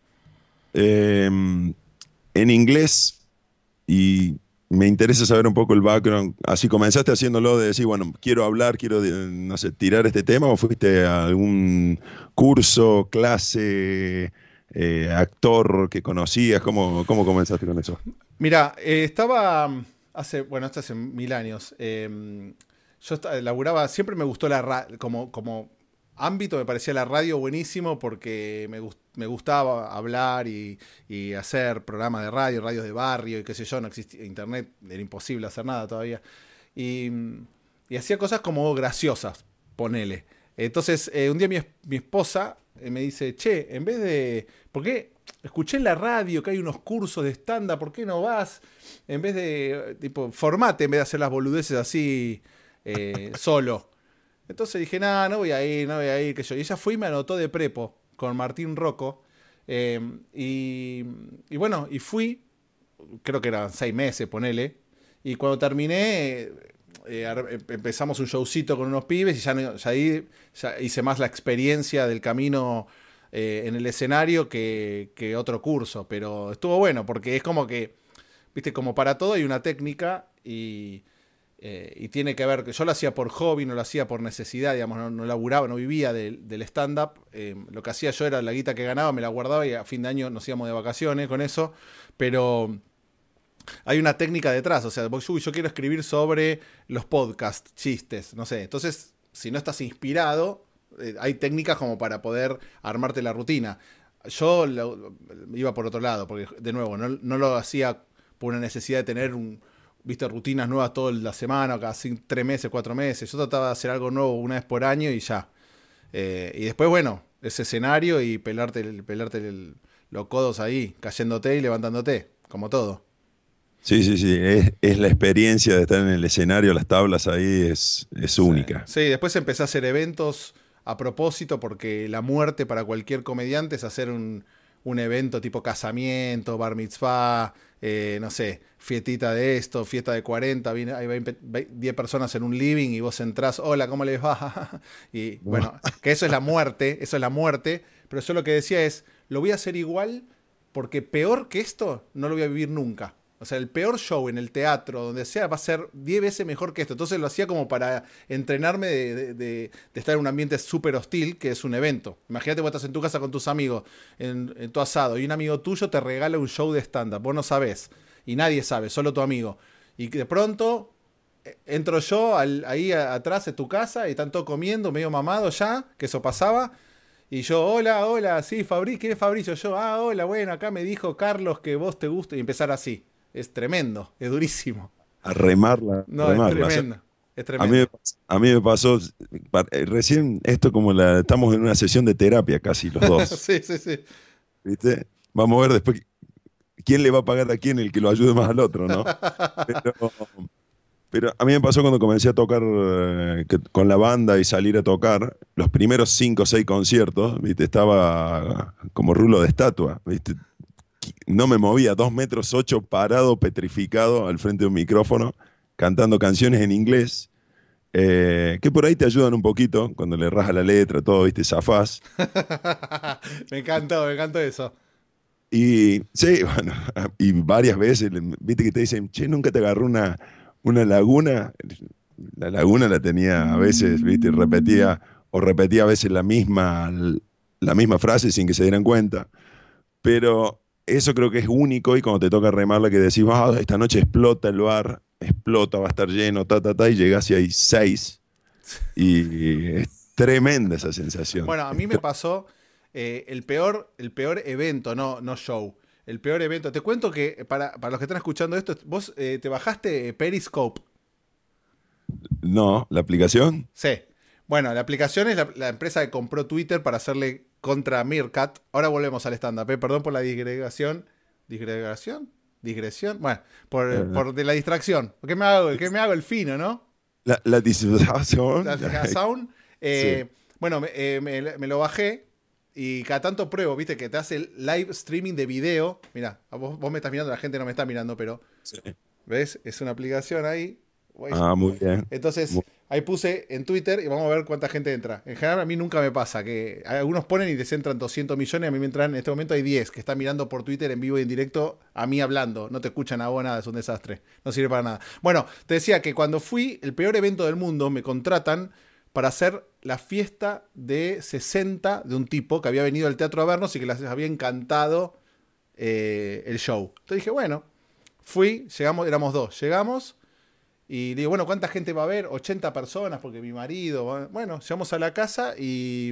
Eh, en inglés, y me interesa saber un poco el background. Así comenzaste haciéndolo de decir, bueno, quiero hablar, quiero, no sé, tirar este tema, o fuiste a algún curso, clase... Eh, actor que conocías, ¿cómo, cómo comenzaste con eso? Mira, eh, estaba hace, bueno, esto hace mil años. Eh, yo estaba, laburaba, siempre me gustó la radio, como, como ámbito me parecía la radio buenísimo porque me, gust, me gustaba hablar y, y hacer programas de radio, radios de barrio y qué sé yo, no existía internet, era imposible hacer nada todavía. Y, y hacía cosas como graciosas, ponele. Entonces, eh, un día mi, mi esposa me dice, che, en vez de... ¿Por qué? Escuché en la radio que hay unos cursos de stand-up, ¿por qué no vas? En vez de, tipo, formate, en vez de hacer las boludeces así eh, solo. Entonces dije, nada, no voy a ir, no voy a ir, que yo. Y ella fue y me anotó de prepo con Martín Rocco. Eh, y, y bueno, y fui, creo que eran seis meses, ponele. Y cuando terminé... Eh, empezamos un showcito con unos pibes y ya, no, ya ahí ya hice más la experiencia del camino eh, en el escenario que, que otro curso, pero estuvo bueno porque es como que, viste, como para todo hay una técnica y, eh, y tiene que ver, que yo lo hacía por hobby, no lo hacía por necesidad, digamos, no, no laburaba, no vivía del, del stand-up, eh, lo que hacía yo era la guita que ganaba, me la guardaba y a fin de año nos íbamos de vacaciones con eso, pero... Hay una técnica detrás, o sea, uy, yo quiero escribir sobre los podcasts, chistes, no sé. Entonces, si no estás inspirado, eh, hay técnicas como para poder armarte la rutina. Yo lo, iba por otro lado, porque de nuevo, no, no lo hacía por una necesidad de tener un, viste, rutinas nuevas toda la semana, casi tres meses, cuatro meses. Yo trataba de hacer algo nuevo una vez por año y ya. Eh, y después, bueno, ese escenario y pelarte, el, pelarte el, los codos ahí, cayéndote y levantándote, como todo. Sí, sí, sí, es, es la experiencia de estar en el escenario, las tablas ahí es, es Sí. única. Sí, después empecé a hacer eventos a propósito porque la muerte para cualquier comediante es hacer un, un evento tipo casamiento, bar mitzvah, eh, no sé, fiestita de esto, fiesta de cuarenta, viene, hay veinte, diez personas en un living y vos entrás, hola, ¿cómo les va? Y bueno, que eso es la muerte, eso es la muerte, pero yo lo que decía es, lo voy a hacer igual porque peor que esto no lo voy a vivir nunca. O sea, el peor show en el teatro, donde sea, va a ser diez veces mejor que esto. Entonces lo hacía como para entrenarme de, de, de, de estar en un ambiente súper hostil, que es un evento. Imagínate vos estás en tu casa con tus amigos, en, en tu asado, y un amigo tuyo te regala un show de stand-up. Vos no sabés, y nadie sabe, solo tu amigo. Y de pronto entro yo al, ahí a, atrás de tu casa, y están todos comiendo, medio mamado ya, que eso pasaba. Y yo, hola, hola, sí, Fabricio, ¿quién es Fabricio? Yo, ah, hola, bueno, acá me dijo Carlos que vos te gusta, y empezar así. Es tremendo, es durísimo. A remarla, No, remarla. es tremendo. Es A mí, tremendo. a mí me pasó, recién esto como la, estamos en una sesión de terapia casi los dos, Sí, sí, sí. ¿viste? Vamos a ver después quién le va a pagar a quién el que lo ayude más al otro, ¿no? Pero, pero a mí me pasó cuando comencé a tocar eh, que, con la banda y salir a tocar, los primeros cinco o seis conciertos, ¿viste? Estaba como rulo de estatua, ¿viste? No me movía, dos metros ocho parado, petrificado al frente de un micrófono, cantando canciones en inglés, eh, que por ahí te ayudan un poquito, cuando le rajas la letra, todo, viste, zafás. Me encantó, me encantó eso. Y sí, bueno, y varias veces, viste que te dicen, che, nunca te agarró una, una laguna. La laguna la tenía a veces, viste, repetía, o repetía a veces la misma, la misma frase sin que se dieran cuenta. Pero eso creo que es único y cuando te toca remarla que decís, ah, esta noche explota el bar, explota, va a estar lleno, ta, ta, ta, y llegás y hay seis. Y es tremenda esa sensación. Bueno, a mí me pasó eh, el, peor, el peor evento, no, no show. El peor evento. Te cuento que para, para los que están escuchando esto, vos eh, te bajaste Periscope. No, ¿la aplicación? Sí. Bueno, la aplicación es la, la empresa que compró Twitter para hacerle contra Meerkat. Ahora volvemos al stand-up. ¿eh? Perdón por la digregación. ¿Digregación? ¿Digresión? Bueno, por, Eh, por de la distracción. ¿Qué me hago? ¿Qué me hago el fino, no? La, la disociación. La digregación. Eh, sí. Bueno, me, eh, me, me lo bajé y cada tanto pruebo, viste, que te hace el live streaming de video. Mirá, vos, vos me estás mirando, la gente no me está mirando, pero... Sí. ¿Ves? Es una aplicación ahí. Ah, muy bien. Entonces, muy... ahí puse en Twitter y vamos a ver cuánta gente entra. En general a mí nunca me pasa, que algunos ponen y les entran doscientos millones, a mí me entran, en este momento hay diez que están mirando por Twitter en vivo y en directo a mí hablando. No te escuchan a vos nada, es un desastre. No sirve para nada. Bueno, te decía que cuando fui, el peor evento del mundo, me contratan para hacer la fiesta de sesenta de un tipo que había venido al teatro a vernos y que les había encantado eh, el show. Entonces dije, bueno, fui, llegamos, éramos dos, llegamos... Y digo, bueno, ¿cuánta gente va a haber? ochenta personas, porque mi marido... Bueno, llegamos a la casa y...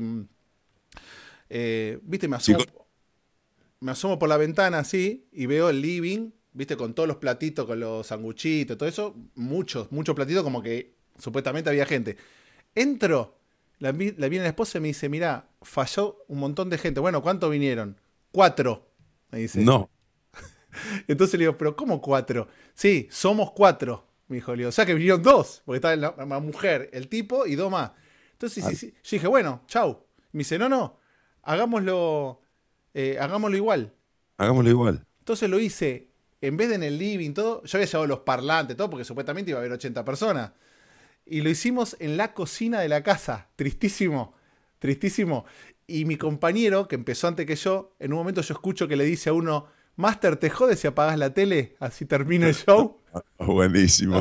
Eh, viste, me asomo, me asomo por la ventana así y veo el living, viste, con todos los platitos, con los sanguchitos, todo eso. Muchos, muchos platitos, como que supuestamente había gente. Entro, la, la viene la esposa y me dice, mirá, falló un montón de gente. Bueno, ¿cuántos vinieron? Cuatro, me dice. No. Entonces le digo, ¿pero cómo cuatro? Sí, somos cuatro. Me dijo, o sea que vinieron dos, porque estaba la, la mujer, el tipo y dos más. Entonces sí, sí, yo dije, bueno, chau. Me dice, no, no, hagámoslo, eh, hagámoslo igual. Hagámoslo igual. Entonces lo hice, en vez de en el living, todo, yo había llevado los parlantes, todo, porque supuestamente iba a haber ochenta personas. Y lo hicimos en la cocina de la casa, tristísimo, tristísimo. y mi compañero, que empezó antes que yo, en un momento yo escucho que le dice a uno, Master, ¿te jodes si apagás la tele? Así termina el show. Buenísimo.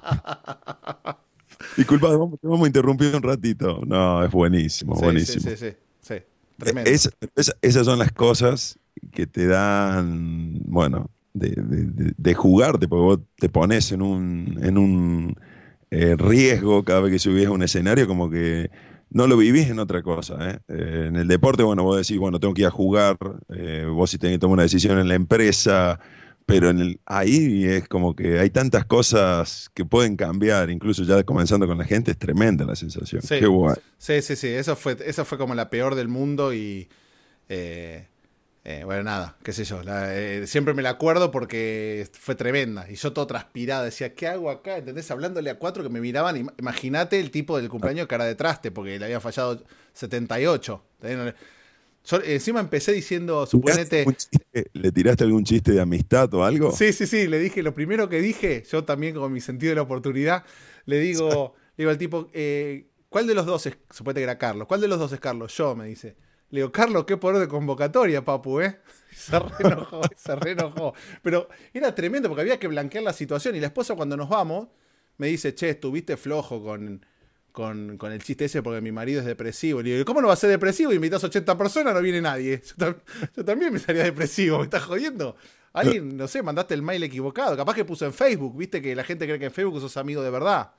Disculpa, vamos, te vamos a interrumpir un ratito. No, es buenísimo, Sí, buenísimo. sí, sí, sí, sí. Tremendo. Es- es- esas son las cosas que te dan, bueno, de, de- de- de jugarte, porque vos te pones en un, en un eh, riesgo cada vez que subís a un escenario, como que no lo vivís en otra cosa. ¿eh? Eh, en el deporte, bueno, vos decís, bueno, tengo que ir a jugar, eh, vos sí tenés que tomar una decisión en la empresa, pero en el, ahí es como que hay tantas cosas que pueden cambiar, incluso ya comenzando con la gente, es tremenda la sensación. Sí, Qué guay. sí, sí, sí. Eso fue, eso fue como la peor del mundo y... eh, eh, bueno, nada, qué sé yo. La- eh, siempre me la acuerdo porque fue tremenda. Y yo todo transpirado, decía, ¿qué hago acá? ¿Entendés? Hablándole a cuatro que me miraban. Im- Imagínate el tipo del cumpleaños cara de traste, porque le había fallado setenta y ocho. ¿Entendés? No le- Yo eh, encima empecé diciendo, ¿Tiraste suponete... algún chiste? ¿Le tiraste algún chiste de amistad o algo? Sí, sí, sí, le dije, lo primero que dije, yo también con mi sentido de la oportunidad, le digo, le digo al tipo, eh, ¿cuál de los dos es, suponete que era Carlos, ¿cuál de los dos es Carlos? Yo, me dice. Le digo, Carlos, qué poder de convocatoria, papu, ¿eh? Y se reenojó, se reenojó. Pero era tremendo porque había que blanquear la situación y la esposa cuando nos vamos me dice, che, estuviste flojo con... Con, con el chiste ese porque mi marido es depresivo. Y le digo, ¿cómo no va a ser depresivo? Invitas ochenta personas, no viene nadie. Yo, tam- yo también me estaría depresivo, ¿me estás jodiendo? Alguien, no sé, mandaste el mail equivocado. Capaz que puso en Facebook, viste que la gente cree que en Facebook sos amigo de verdad.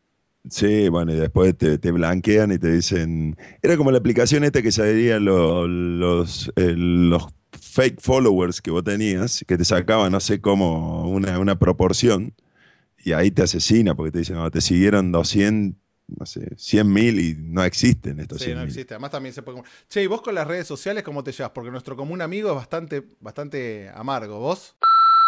Sí, bueno, y después te, te blanquean y te dicen. Era como la aplicación esta que sabían lo- los, eh, los fake followers que vos tenías, que te sacaban, no sé cómo, una, una proporción, y ahí te asesina porque te dicen, no, te siguieron doscientos, no sé, cien mil y no existen estos Sí, cien no mil. existe. Además también se puede... Che, ¿y vos con las redes sociales cómo te llevas? Porque nuestro común amigo es bastante, bastante amargo. ¿Vos?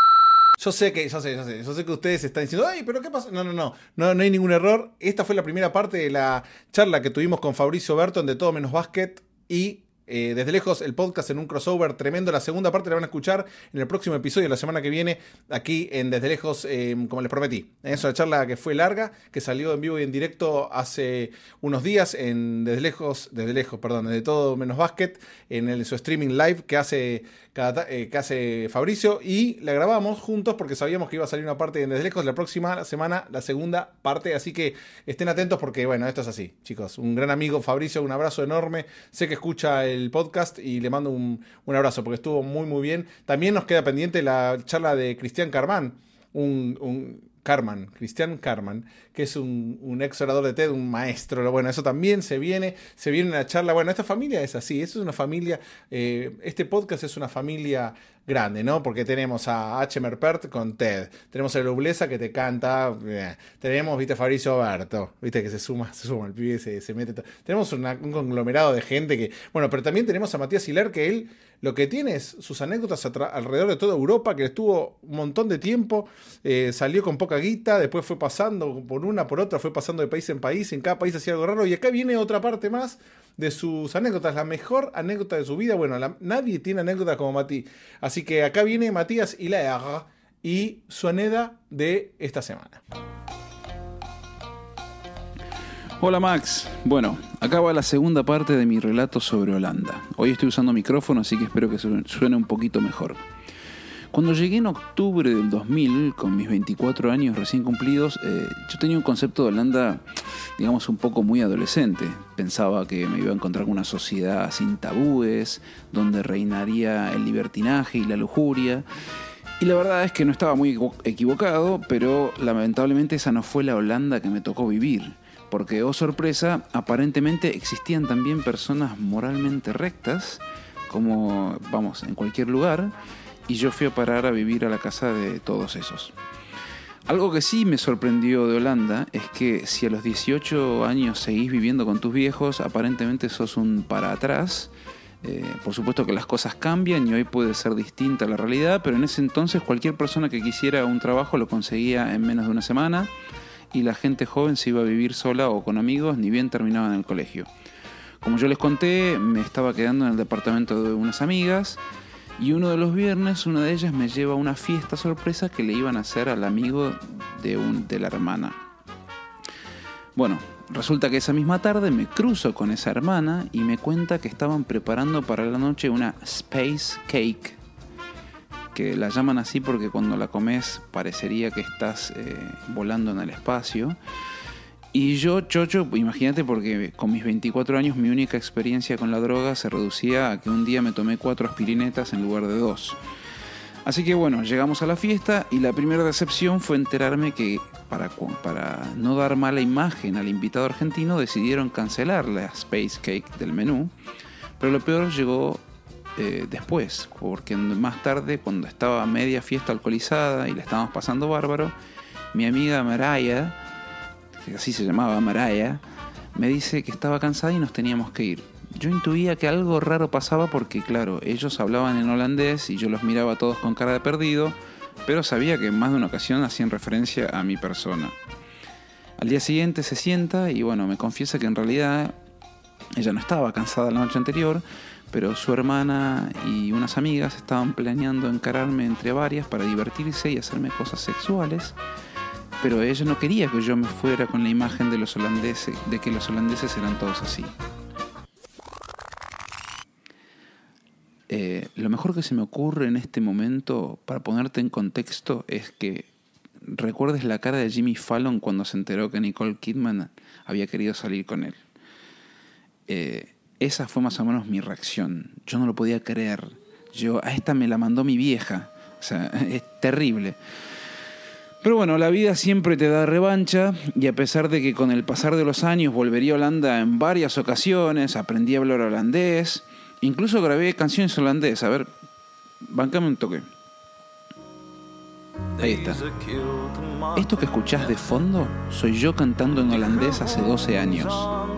Yo sé que, yo sé, yo sé, yo sé que ustedes están diciendo, ay, pero ¿qué pasa? No, no, no, no, no hay ningún error. Esta fue la primera parte de la charla que tuvimos con Fabricio Berton de Todo Menos Básquet y eh, Desde Lejos el podcast en un crossover tremendo. La segunda parte la van a escuchar en el próximo episodio, la semana que viene, aquí en Desde Lejos, eh, como les prometí. Es una charla que fue larga, que salió en vivo y en directo hace unos días en Desde Lejos, Desde Lejos, perdón, Desde Todo Menos Básquet, en el, su streaming live que hace... Cada, eh, que hace Fabricio y la grabamos juntos porque sabíamos que iba a salir una parte de Desde Lejos la próxima semana, la segunda parte, así que estén atentos porque bueno, esto es así, chicos, un gran amigo Fabricio, un abrazo enorme, sé que escucha el podcast y le mando un, un abrazo porque estuvo muy muy bien. También nos queda pendiente la charla de Cristian Carmán, un, un Carman, Cristian Carman, que es un, un ex orador de TED, un maestro. Bueno, eso también se viene, se viene una charla. Bueno, esta familia es así, eso es una familia, eh, este podcast es una familia grande, ¿no? Porque tenemos a H. Merpert con TED, tenemos a Lublesa que te canta, eh, tenemos, viste, Fabricio Berto, viste, que se suma, se suma, el pibe se, se mete. Tenemos una, un conglomerado de gente que, bueno, pero también tenemos a Matías Hilar, que él lo que tiene es sus anécdotas alrededor de toda Europa, que estuvo un montón de tiempo, eh, salió con poca guita, después fue pasando por una, por otra, fue pasando de país en país, en cada país hacía algo raro, y acá viene otra parte más de sus anécdotas, la mejor anécdota de su vida. Bueno, la, nadie tiene anécdotas como Mati, así que acá viene Matías Hilar y su anécdota de esta semana. Hola Max, bueno, acá va la segunda parte de mi relato sobre Holanda. Hoy estoy usando micrófono, así que espero que suene un poquito mejor. Cuando llegué en octubre del dos mil, con mis veinticuatro años recién cumplidos, eh, yo tenía un concepto de Holanda, digamos, un poco muy adolescente. Pensaba que me iba a encontrar con una sociedad sin tabúes, donde reinaría el libertinaje y la lujuria. Y la verdad es que no estaba muy equivocado, pero lamentablemente esa no fue la Holanda que me tocó vivir. Porque, oh sorpresa, aparentemente existían también personas moralmente rectas, como, vamos, en cualquier lugar, y yo fui a parar a vivir a la casa de todos esos. Algo que sí me sorprendió de Holanda es que si a los dieciocho años seguís viviendo con tus viejos, aparentemente sos un para atrás. Eh, por supuesto que las cosas cambian y hoy puede ser distinta la realidad, pero en ese entonces cualquier persona que quisiera un trabajo lo conseguía en menos de una semana, y la gente joven se iba a vivir sola o con amigos, ni bien terminaban el colegio. Como yo les conté, me estaba quedando en el departamento de unas amigas, y uno de los viernes una de ellas me lleva a una fiesta sorpresa que le iban a hacer al amigo de, un, de la hermana. Bueno, resulta que esa misma tarde me cruzo con esa hermana y me cuenta que estaban preparando para la noche una space cake, que la llaman así porque cuando la comes parecería que estás eh, volando en el espacio. Y yo, chocho, imagínate, porque con mis veinticuatro años mi única experiencia con la droga se reducía a que un día me tomé cuatro aspirinetas en lugar de dos. Así que bueno, llegamos a la fiesta y la primera decepción fue enterarme que para, para no dar mala imagen al invitado argentino decidieron cancelar la Space Cake del menú. Pero lo peor llegó eh, después, porque más tarde, cuando estaba a media fiesta alcoholizada y la estábamos pasando bárbaro, mi amiga Mariah, que así se llamaba Mariah, me dice que estaba cansada y nos teníamos que ir. Yo intuía que algo raro pasaba porque, claro, ellos hablaban en holandés y yo los miraba a todos con cara de perdido, pero sabía que en más de una ocasión hacían referencia a mi persona. Al día siguiente se sienta y, bueno, me confiesa que en realidad ella no estaba cansada la noche anterior, pero su hermana y unas amigas estaban planeando encararme entre varias para divertirse y hacerme cosas sexuales. Pero ella no quería que yo me fuera con la imagen de los holandeses, de que los holandeses eran todos así. Eh, lo mejor que se me ocurre en este momento, para ponerte en contexto, es que recuerdes la cara de Jimmy Fallon cuando se enteró que Nicole Kidman había querido salir con él. Eh, esa fue más o menos mi reacción. Yo no lo podía creer. Yo, a esta me la mandó mi vieja. O sea, es terrible. Pero bueno, la vida siempre te da revancha y a pesar de que con el pasar de los años volvería a Holanda en varias ocasiones, aprendí a hablar holandés, incluso grabé canciones holandesas. A ver, bancame un toque. Ahí está. Esto que escuchás de fondo soy yo cantando en holandés hace doce años.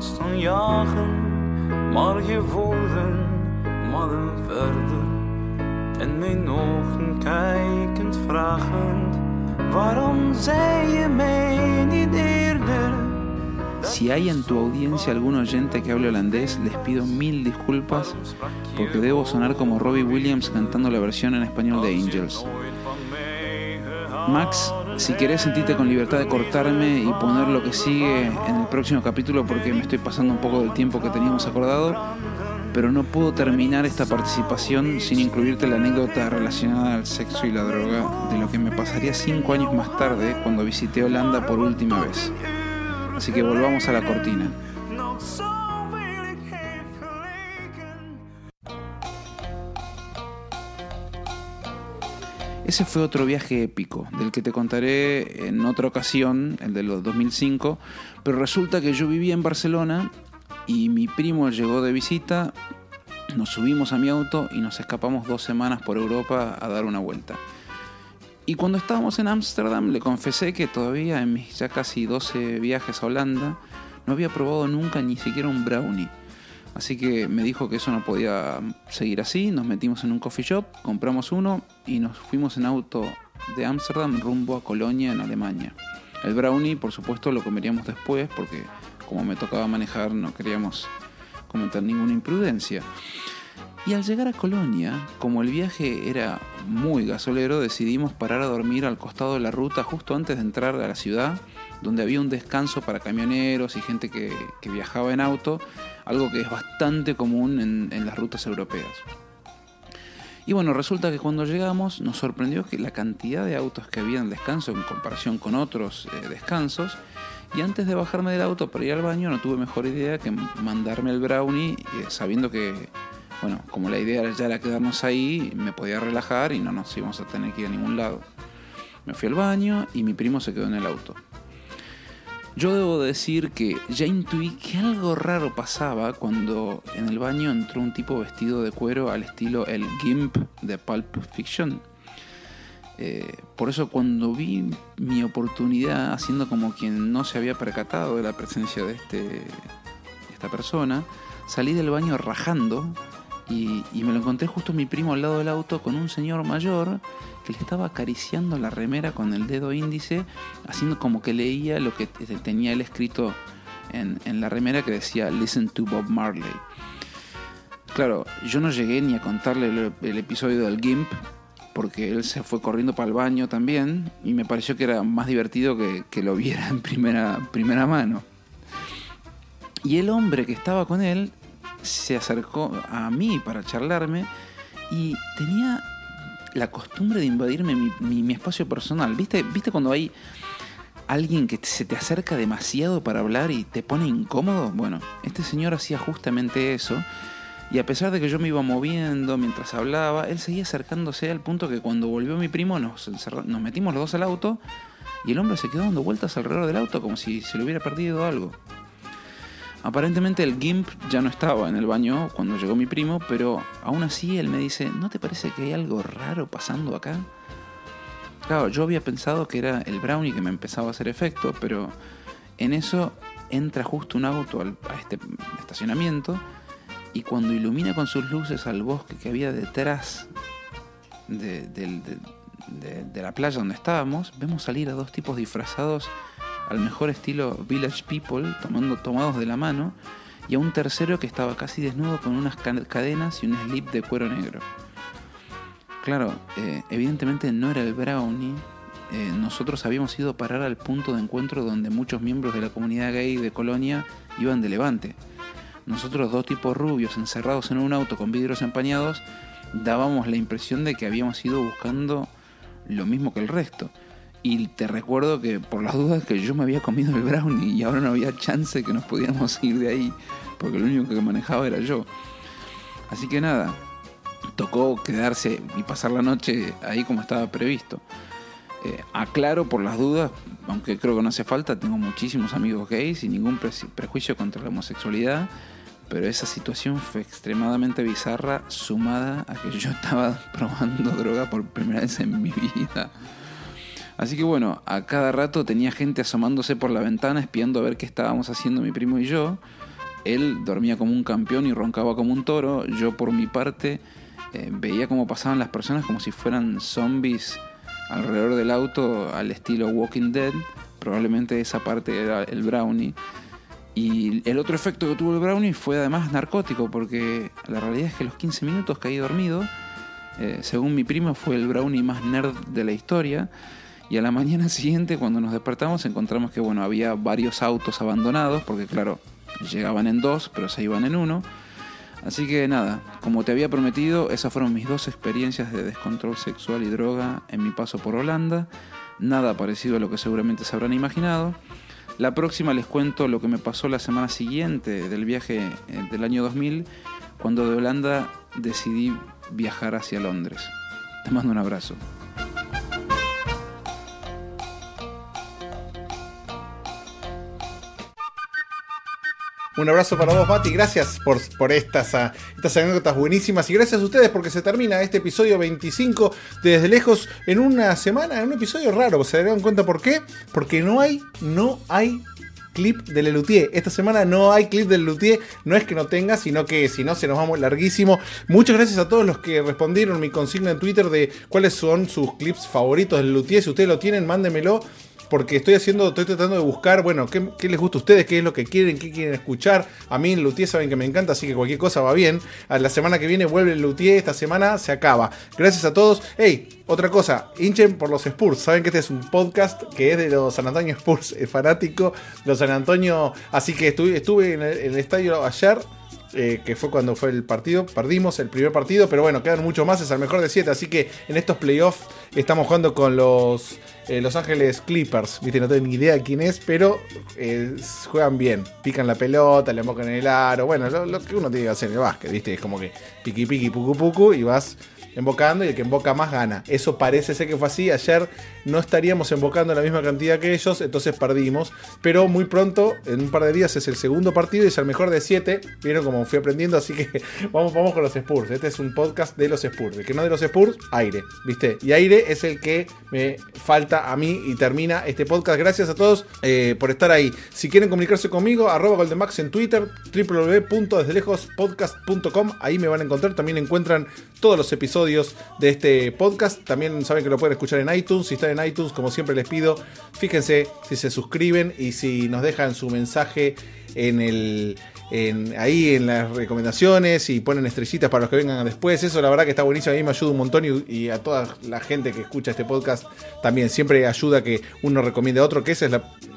Si hay en tu audiencia algún oyente que hable holandés, les pido mil disculpas porque debo sonar como Robbie Williams cantando la versión en español de Angels. Max, si querés sentirte con libertad de cortarme y poner lo que sigue en el próximo capítulo porque me estoy pasando un poco del tiempo que teníamos acordado, pero no puedo terminar esta participación sin incluirte la anécdota relacionada al sexo y la droga de lo que me pasaría cinco años más tarde cuando visité Holanda por última vez. Así que volvamos a la cortina. Ese fue otro viaje épico, del que te contaré en otra ocasión, el de los dos mil cinco, pero resulta que yo vivía en Barcelona y mi primo llegó de visita, nos subimos a mi auto y nos escapamos dos semanas por Europa a dar una vuelta. Y cuando estábamos en Ámsterdam le confesé que todavía en mis ya casi doce viajes a Holanda no había probado nunca ni siquiera un brownie. Así que me dijo que eso no podía seguir así, nos metimos en un coffee shop, compramos uno y nos fuimos en auto de Ámsterdam rumbo a Colonia en Alemania. El brownie, por supuesto, lo comeríamos después porque como me tocaba manejar no queríamos cometer ninguna imprudencia. Y al llegar a Colonia, como el viaje era muy gasolero, decidimos parar a dormir al costado de la ruta justo antes de entrar a la ciudad, donde había un descanso para camioneros y gente que, que viajaba en auto, algo que es bastante común en, en las rutas europeas. Y bueno, resulta que cuando llegamos nos sorprendió que la cantidad de autos que había en el descanso en comparación con otros eh, descansos. Y antes de bajarme del auto para ir al baño no tuve mejor idea que mandarme el brownie, eh, sabiendo que, bueno, como la idea ya era quedarnos ahí, me podía relajar y no nos íbamos a tener que ir a ningún lado. Me fui al baño y mi primo se quedó en el auto. Yo debo decir que ya intuí que algo raro pasaba cuando en el baño entró un tipo vestido de cuero al estilo el Gimp de Pulp Fiction. Eh, por eso cuando vi mi oportunidad, haciendo como quien no se había percatado de la presencia de, este, de esta persona, salí del baño rajando y, y me lo encontré justo mi primo al lado del auto con un señor mayor que le estaba acariciando la remera con el dedo índice, haciendo como que leía lo que tenía él escrito en, en la remera que decía "Listen to Bob Marley". Claro, yo no llegué ni a contarle el, el episodio del Gimp, porque él se fue corriendo para el baño también y me pareció que era más divertido que, que lo viera en primera, primera mano. Y el hombre que estaba con él se acercó a mí para charlarme y tenía la costumbre de invadirme mi, mi, mi espacio personal. ¿Viste? ¿Viste cuando hay alguien que se te acerca demasiado para hablar y te pone incómodo? Bueno, este señor hacía justamente eso. Y a pesar de que yo me iba moviendo mientras hablaba, él seguía acercándose al punto que cuando volvió mi primo nos, encerró, nos metimos los dos al auto y el hombre se quedó dando vueltas alrededor del auto como si se le hubiera perdido algo. Aparentemente el GIMP ya no estaba en el baño cuando llegó mi primo, pero aún así él me dice, ¿no te parece que hay algo raro pasando acá? Claro, yo había pensado que era el brownie que me empezaba a hacer efecto, pero en eso entra justo un auto al, a este estacionamiento y cuando ilumina con sus luces al bosque que había detrás de, de, de, de, de la playa donde estábamos, vemos salir a dos tipos disfrazados al mejor estilo Village People, tomando, tomados de la mano, y a un tercero que estaba casi desnudo con unas cadenas y un slip de cuero negro. Claro, eh, evidentemente no era el brownie. Eh, nosotros habíamos ido a parar al punto de encuentro donde muchos miembros de la comunidad gay de Colonia iban de Levante. Nosotros, dos tipos rubios encerrados en un auto con vidrios empañados, dábamos la impresión de que habíamos ido buscando lo mismo que el resto. Y te recuerdo que por las dudas que yo me había comido el brownie y ahora no había chance que nos pudiéramos ir de ahí, porque lo único que manejaba era yo. Así que nada, tocó quedarse y pasar la noche ahí como estaba previsto. Eh, aclaro por las dudas, aunque creo que no hace falta, tengo muchísimos amigos gays y ningún pre- prejuicio contra la homosexualidad, pero esa situación fue extremadamente bizarra, sumada a que yo estaba probando droga por primera vez en mi vida. Así que bueno, a cada rato tenía gente asomándose por la ventana espiando a ver qué estábamos haciendo mi primo y yo. Él dormía como un campeón y roncaba como un toro. Yo por mi parte eh, veía cómo pasaban las personas como si fueran zombies alrededor del auto al estilo Walking Dead. Probablemente esa parte era el brownie. Y el otro efecto que tuvo el brownie fue además narcótico, porque la realidad es que a los quince minutos caí dormido. Eh, según mi primo fue el brownie más nerd de la historia. Y a la mañana siguiente, cuando nos despertamos, encontramos que bueno, había varios autos abandonados, porque claro, llegaban en dos, pero se iban en uno. Así que nada, como te había prometido, esas fueron mis dos experiencias de descontrol sexual y droga en mi paso por Holanda. Nada parecido a lo que seguramente se habrán imaginado. La próxima les cuento lo que me pasó la semana siguiente del viaje del año dos mil, cuando de Holanda decidí viajar hacia Londres. Te mando un abrazo. Un abrazo para vos, Mati. Gracias por, por estas, uh, estas anécdotas buenísimas. Y gracias a ustedes porque se termina este episodio veinticinco de Desde Lejos en una semana, en un episodio raro. ¿Se darán cuenta por qué? Porque no hay, no hay clip del Lelutier. Esta semana no hay clip del Lelutier. No es que no tenga, sino que si no se nos vamos larguísimo. Muchas gracias a todos los que respondieron mi consigna en Twitter de cuáles son sus clips favoritos del Lelutier. Si ustedes lo tienen, mándenmelo. Porque estoy haciendo, estoy tratando de buscar, bueno, qué, qué les gusta a ustedes, qué es lo que quieren, qué quieren escuchar. A mí el Luthier saben que me encanta, así que cualquier cosa va bien. A la semana que viene vuelve el Luthier, esta semana se acaba. Gracias a todos. Hey, otra cosa, hinchen por los Spurs. Saben que este es un podcast que es de los San Antonio Spurs, es fanático de los San Antonio. Así que estuve, estuve en, el, en el estadio ayer. Eh, que fue cuando fue el partido, perdimos el primer partido, pero bueno, quedan mucho más, es el mejor de siete, así que en estos playoffs estamos jugando con los eh, Los Ángeles Clippers, viste, no tengo ni idea de quién es, pero eh, juegan bien, pican la pelota, le embocan en el aro, bueno, lo, lo que uno tiene que hacer en el básquet, viste, es como que piqui piqui pucu pucu y vas embocando y el que emboca más gana. Eso parece ser que fue así. Ayer no estaríamos embocando la misma cantidad que ellos, entonces perdimos. Pero muy pronto, en un par de días, es el segundo partido y es el mejor de siete. Vieron como fui aprendiendo, así que vamos, vamos con los Spurs. Este es un podcast de los Spurs. El que no de los Spurs, aire, ¿viste? Y aire es el que me falta a mí y termina este podcast. Gracias a todos eh, por estar ahí. Si quieren comunicarse conmigo, arroba goldenmax en Twitter, doble u doble u doble u punto desde lejos podcast punto com. Ahí me van a encontrar. También encuentran todos los episodios de este podcast. También saben que lo pueden escuchar en iTunes. Si están en iTunes, como siempre les pido, fíjense si se suscriben y si nos dejan su mensaje en el en, ahí en las recomendaciones y ponen estrellitas para los que vengan después. Eso la verdad que está buenísimo, a mí me ayuda un montón y, y a toda la gente que escucha este podcast también siempre ayuda que uno recomiende a otro, que esa es la,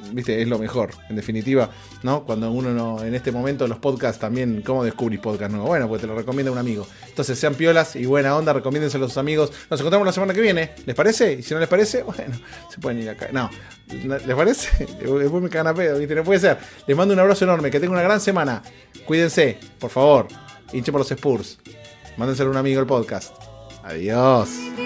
viste, es lo mejor, en definitiva, ¿no? Cuando uno no, en este momento los podcasts también, ¿cómo descubrís podcast nuevo? Bueno, pues te lo recomienda un amigo. Entonces sean piolas y buena onda, recomiéndenselo a sus amigos. Nos encontramos la semana que viene, ¿les parece? Y si no les parece, bueno, se pueden ir acá. No, ¿les parece? Después me cagan a pedo, ¿viste? No puede ser. Les mando un abrazo enorme, que tengan una gran semana. Cuídense, por favor. Hinchen por los Spurs. Mándenselo a un amigo el podcast. Adiós.